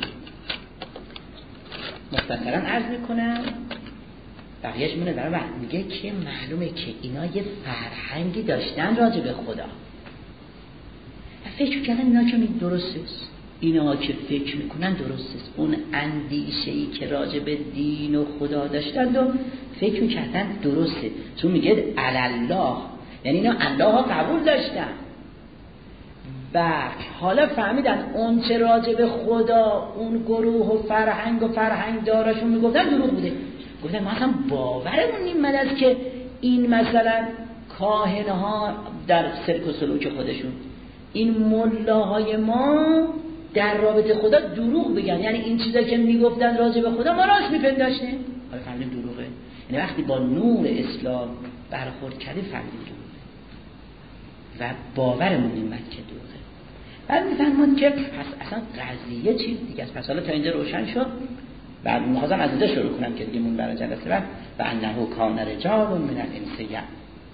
مختصرا عرض میکنم، بقیهش مونه برای وقت. میگه که معلومه که اینا یه فرهنگی داشتن راجع به خدا و فکر کردن اینا که درست است. اینا که فکر میکنن درست است. اون اندیشه‌ای که راجع به دین و خدا داشتن و فکر میکردن درسته، چون میگه الله، یعنی اینا الله قبول داشتن و حالا فهمیدن اون چه راجع به خدا اون گروه و فرهنگ و فرهنگ داراشون میگفتن دروغ بوده. گفتن ما اصلا باورمون نیمد است که این مثلا کاهنها در سلک و سلوک خودشون، این ملاهای ما در رابطه خدا دروغ بگن. یعنی این چیزا که میگفتن راجع به خدا ما راست میپنداشتیم، حالا فهمیدیم دروغه. یعنی وقتی با نور اسلام برخورد کردیم فهمیدیم دروغه و باورمون نیمد که دروغه. بعد میفهمون که پس اصلا قضیه چیز دیگه است. پس حالا تا اینجا روشن شد. بعد می‌خواستم از اینجا شروع کنم که دیگه مون برای جلسه بعد و انه کان رجال من الانس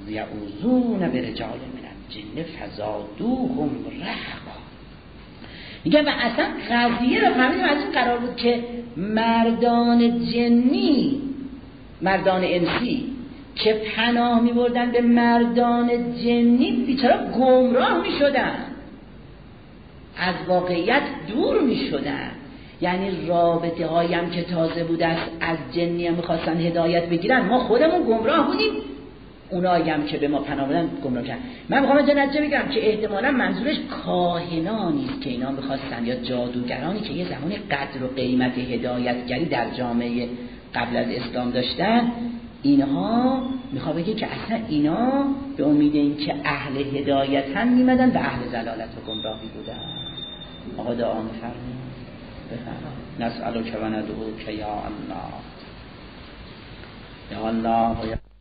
یعوذون برجال من الجن فزادوهم رهقا. میگه و اصلا قضیه رو فهمیدیم از این قرار بود که مردان جنی، مردان انسی که پناه میبردن به مردان جنی بیچاره گمراه میشدن، از واقعیت دور میشدن. یعنی رابطه هایم که تازه بود است از جنی هم میخواستن هدایت بگیرن، ما خودمون گمراه بودیم، اونایی هم که به ما پناه بردن گمراه کردن. من میخوام اینجا نتیجه بگم که احتمالا منظورش کاهنانی است که اینا میخواستن، یا جادوگرانی که یه زمان قدر و قیمت هدایتگری در جامعه قبل از اسلام داشتن، اینها میخوام بگه که اصلا اینا به امید این که اهل هدایت هم میمدن و اهل ضلالت و گمراهی بودن. آقا دعا میفرمایید. بفرمایید. نسألک و ندعوک یا الله، یا الله.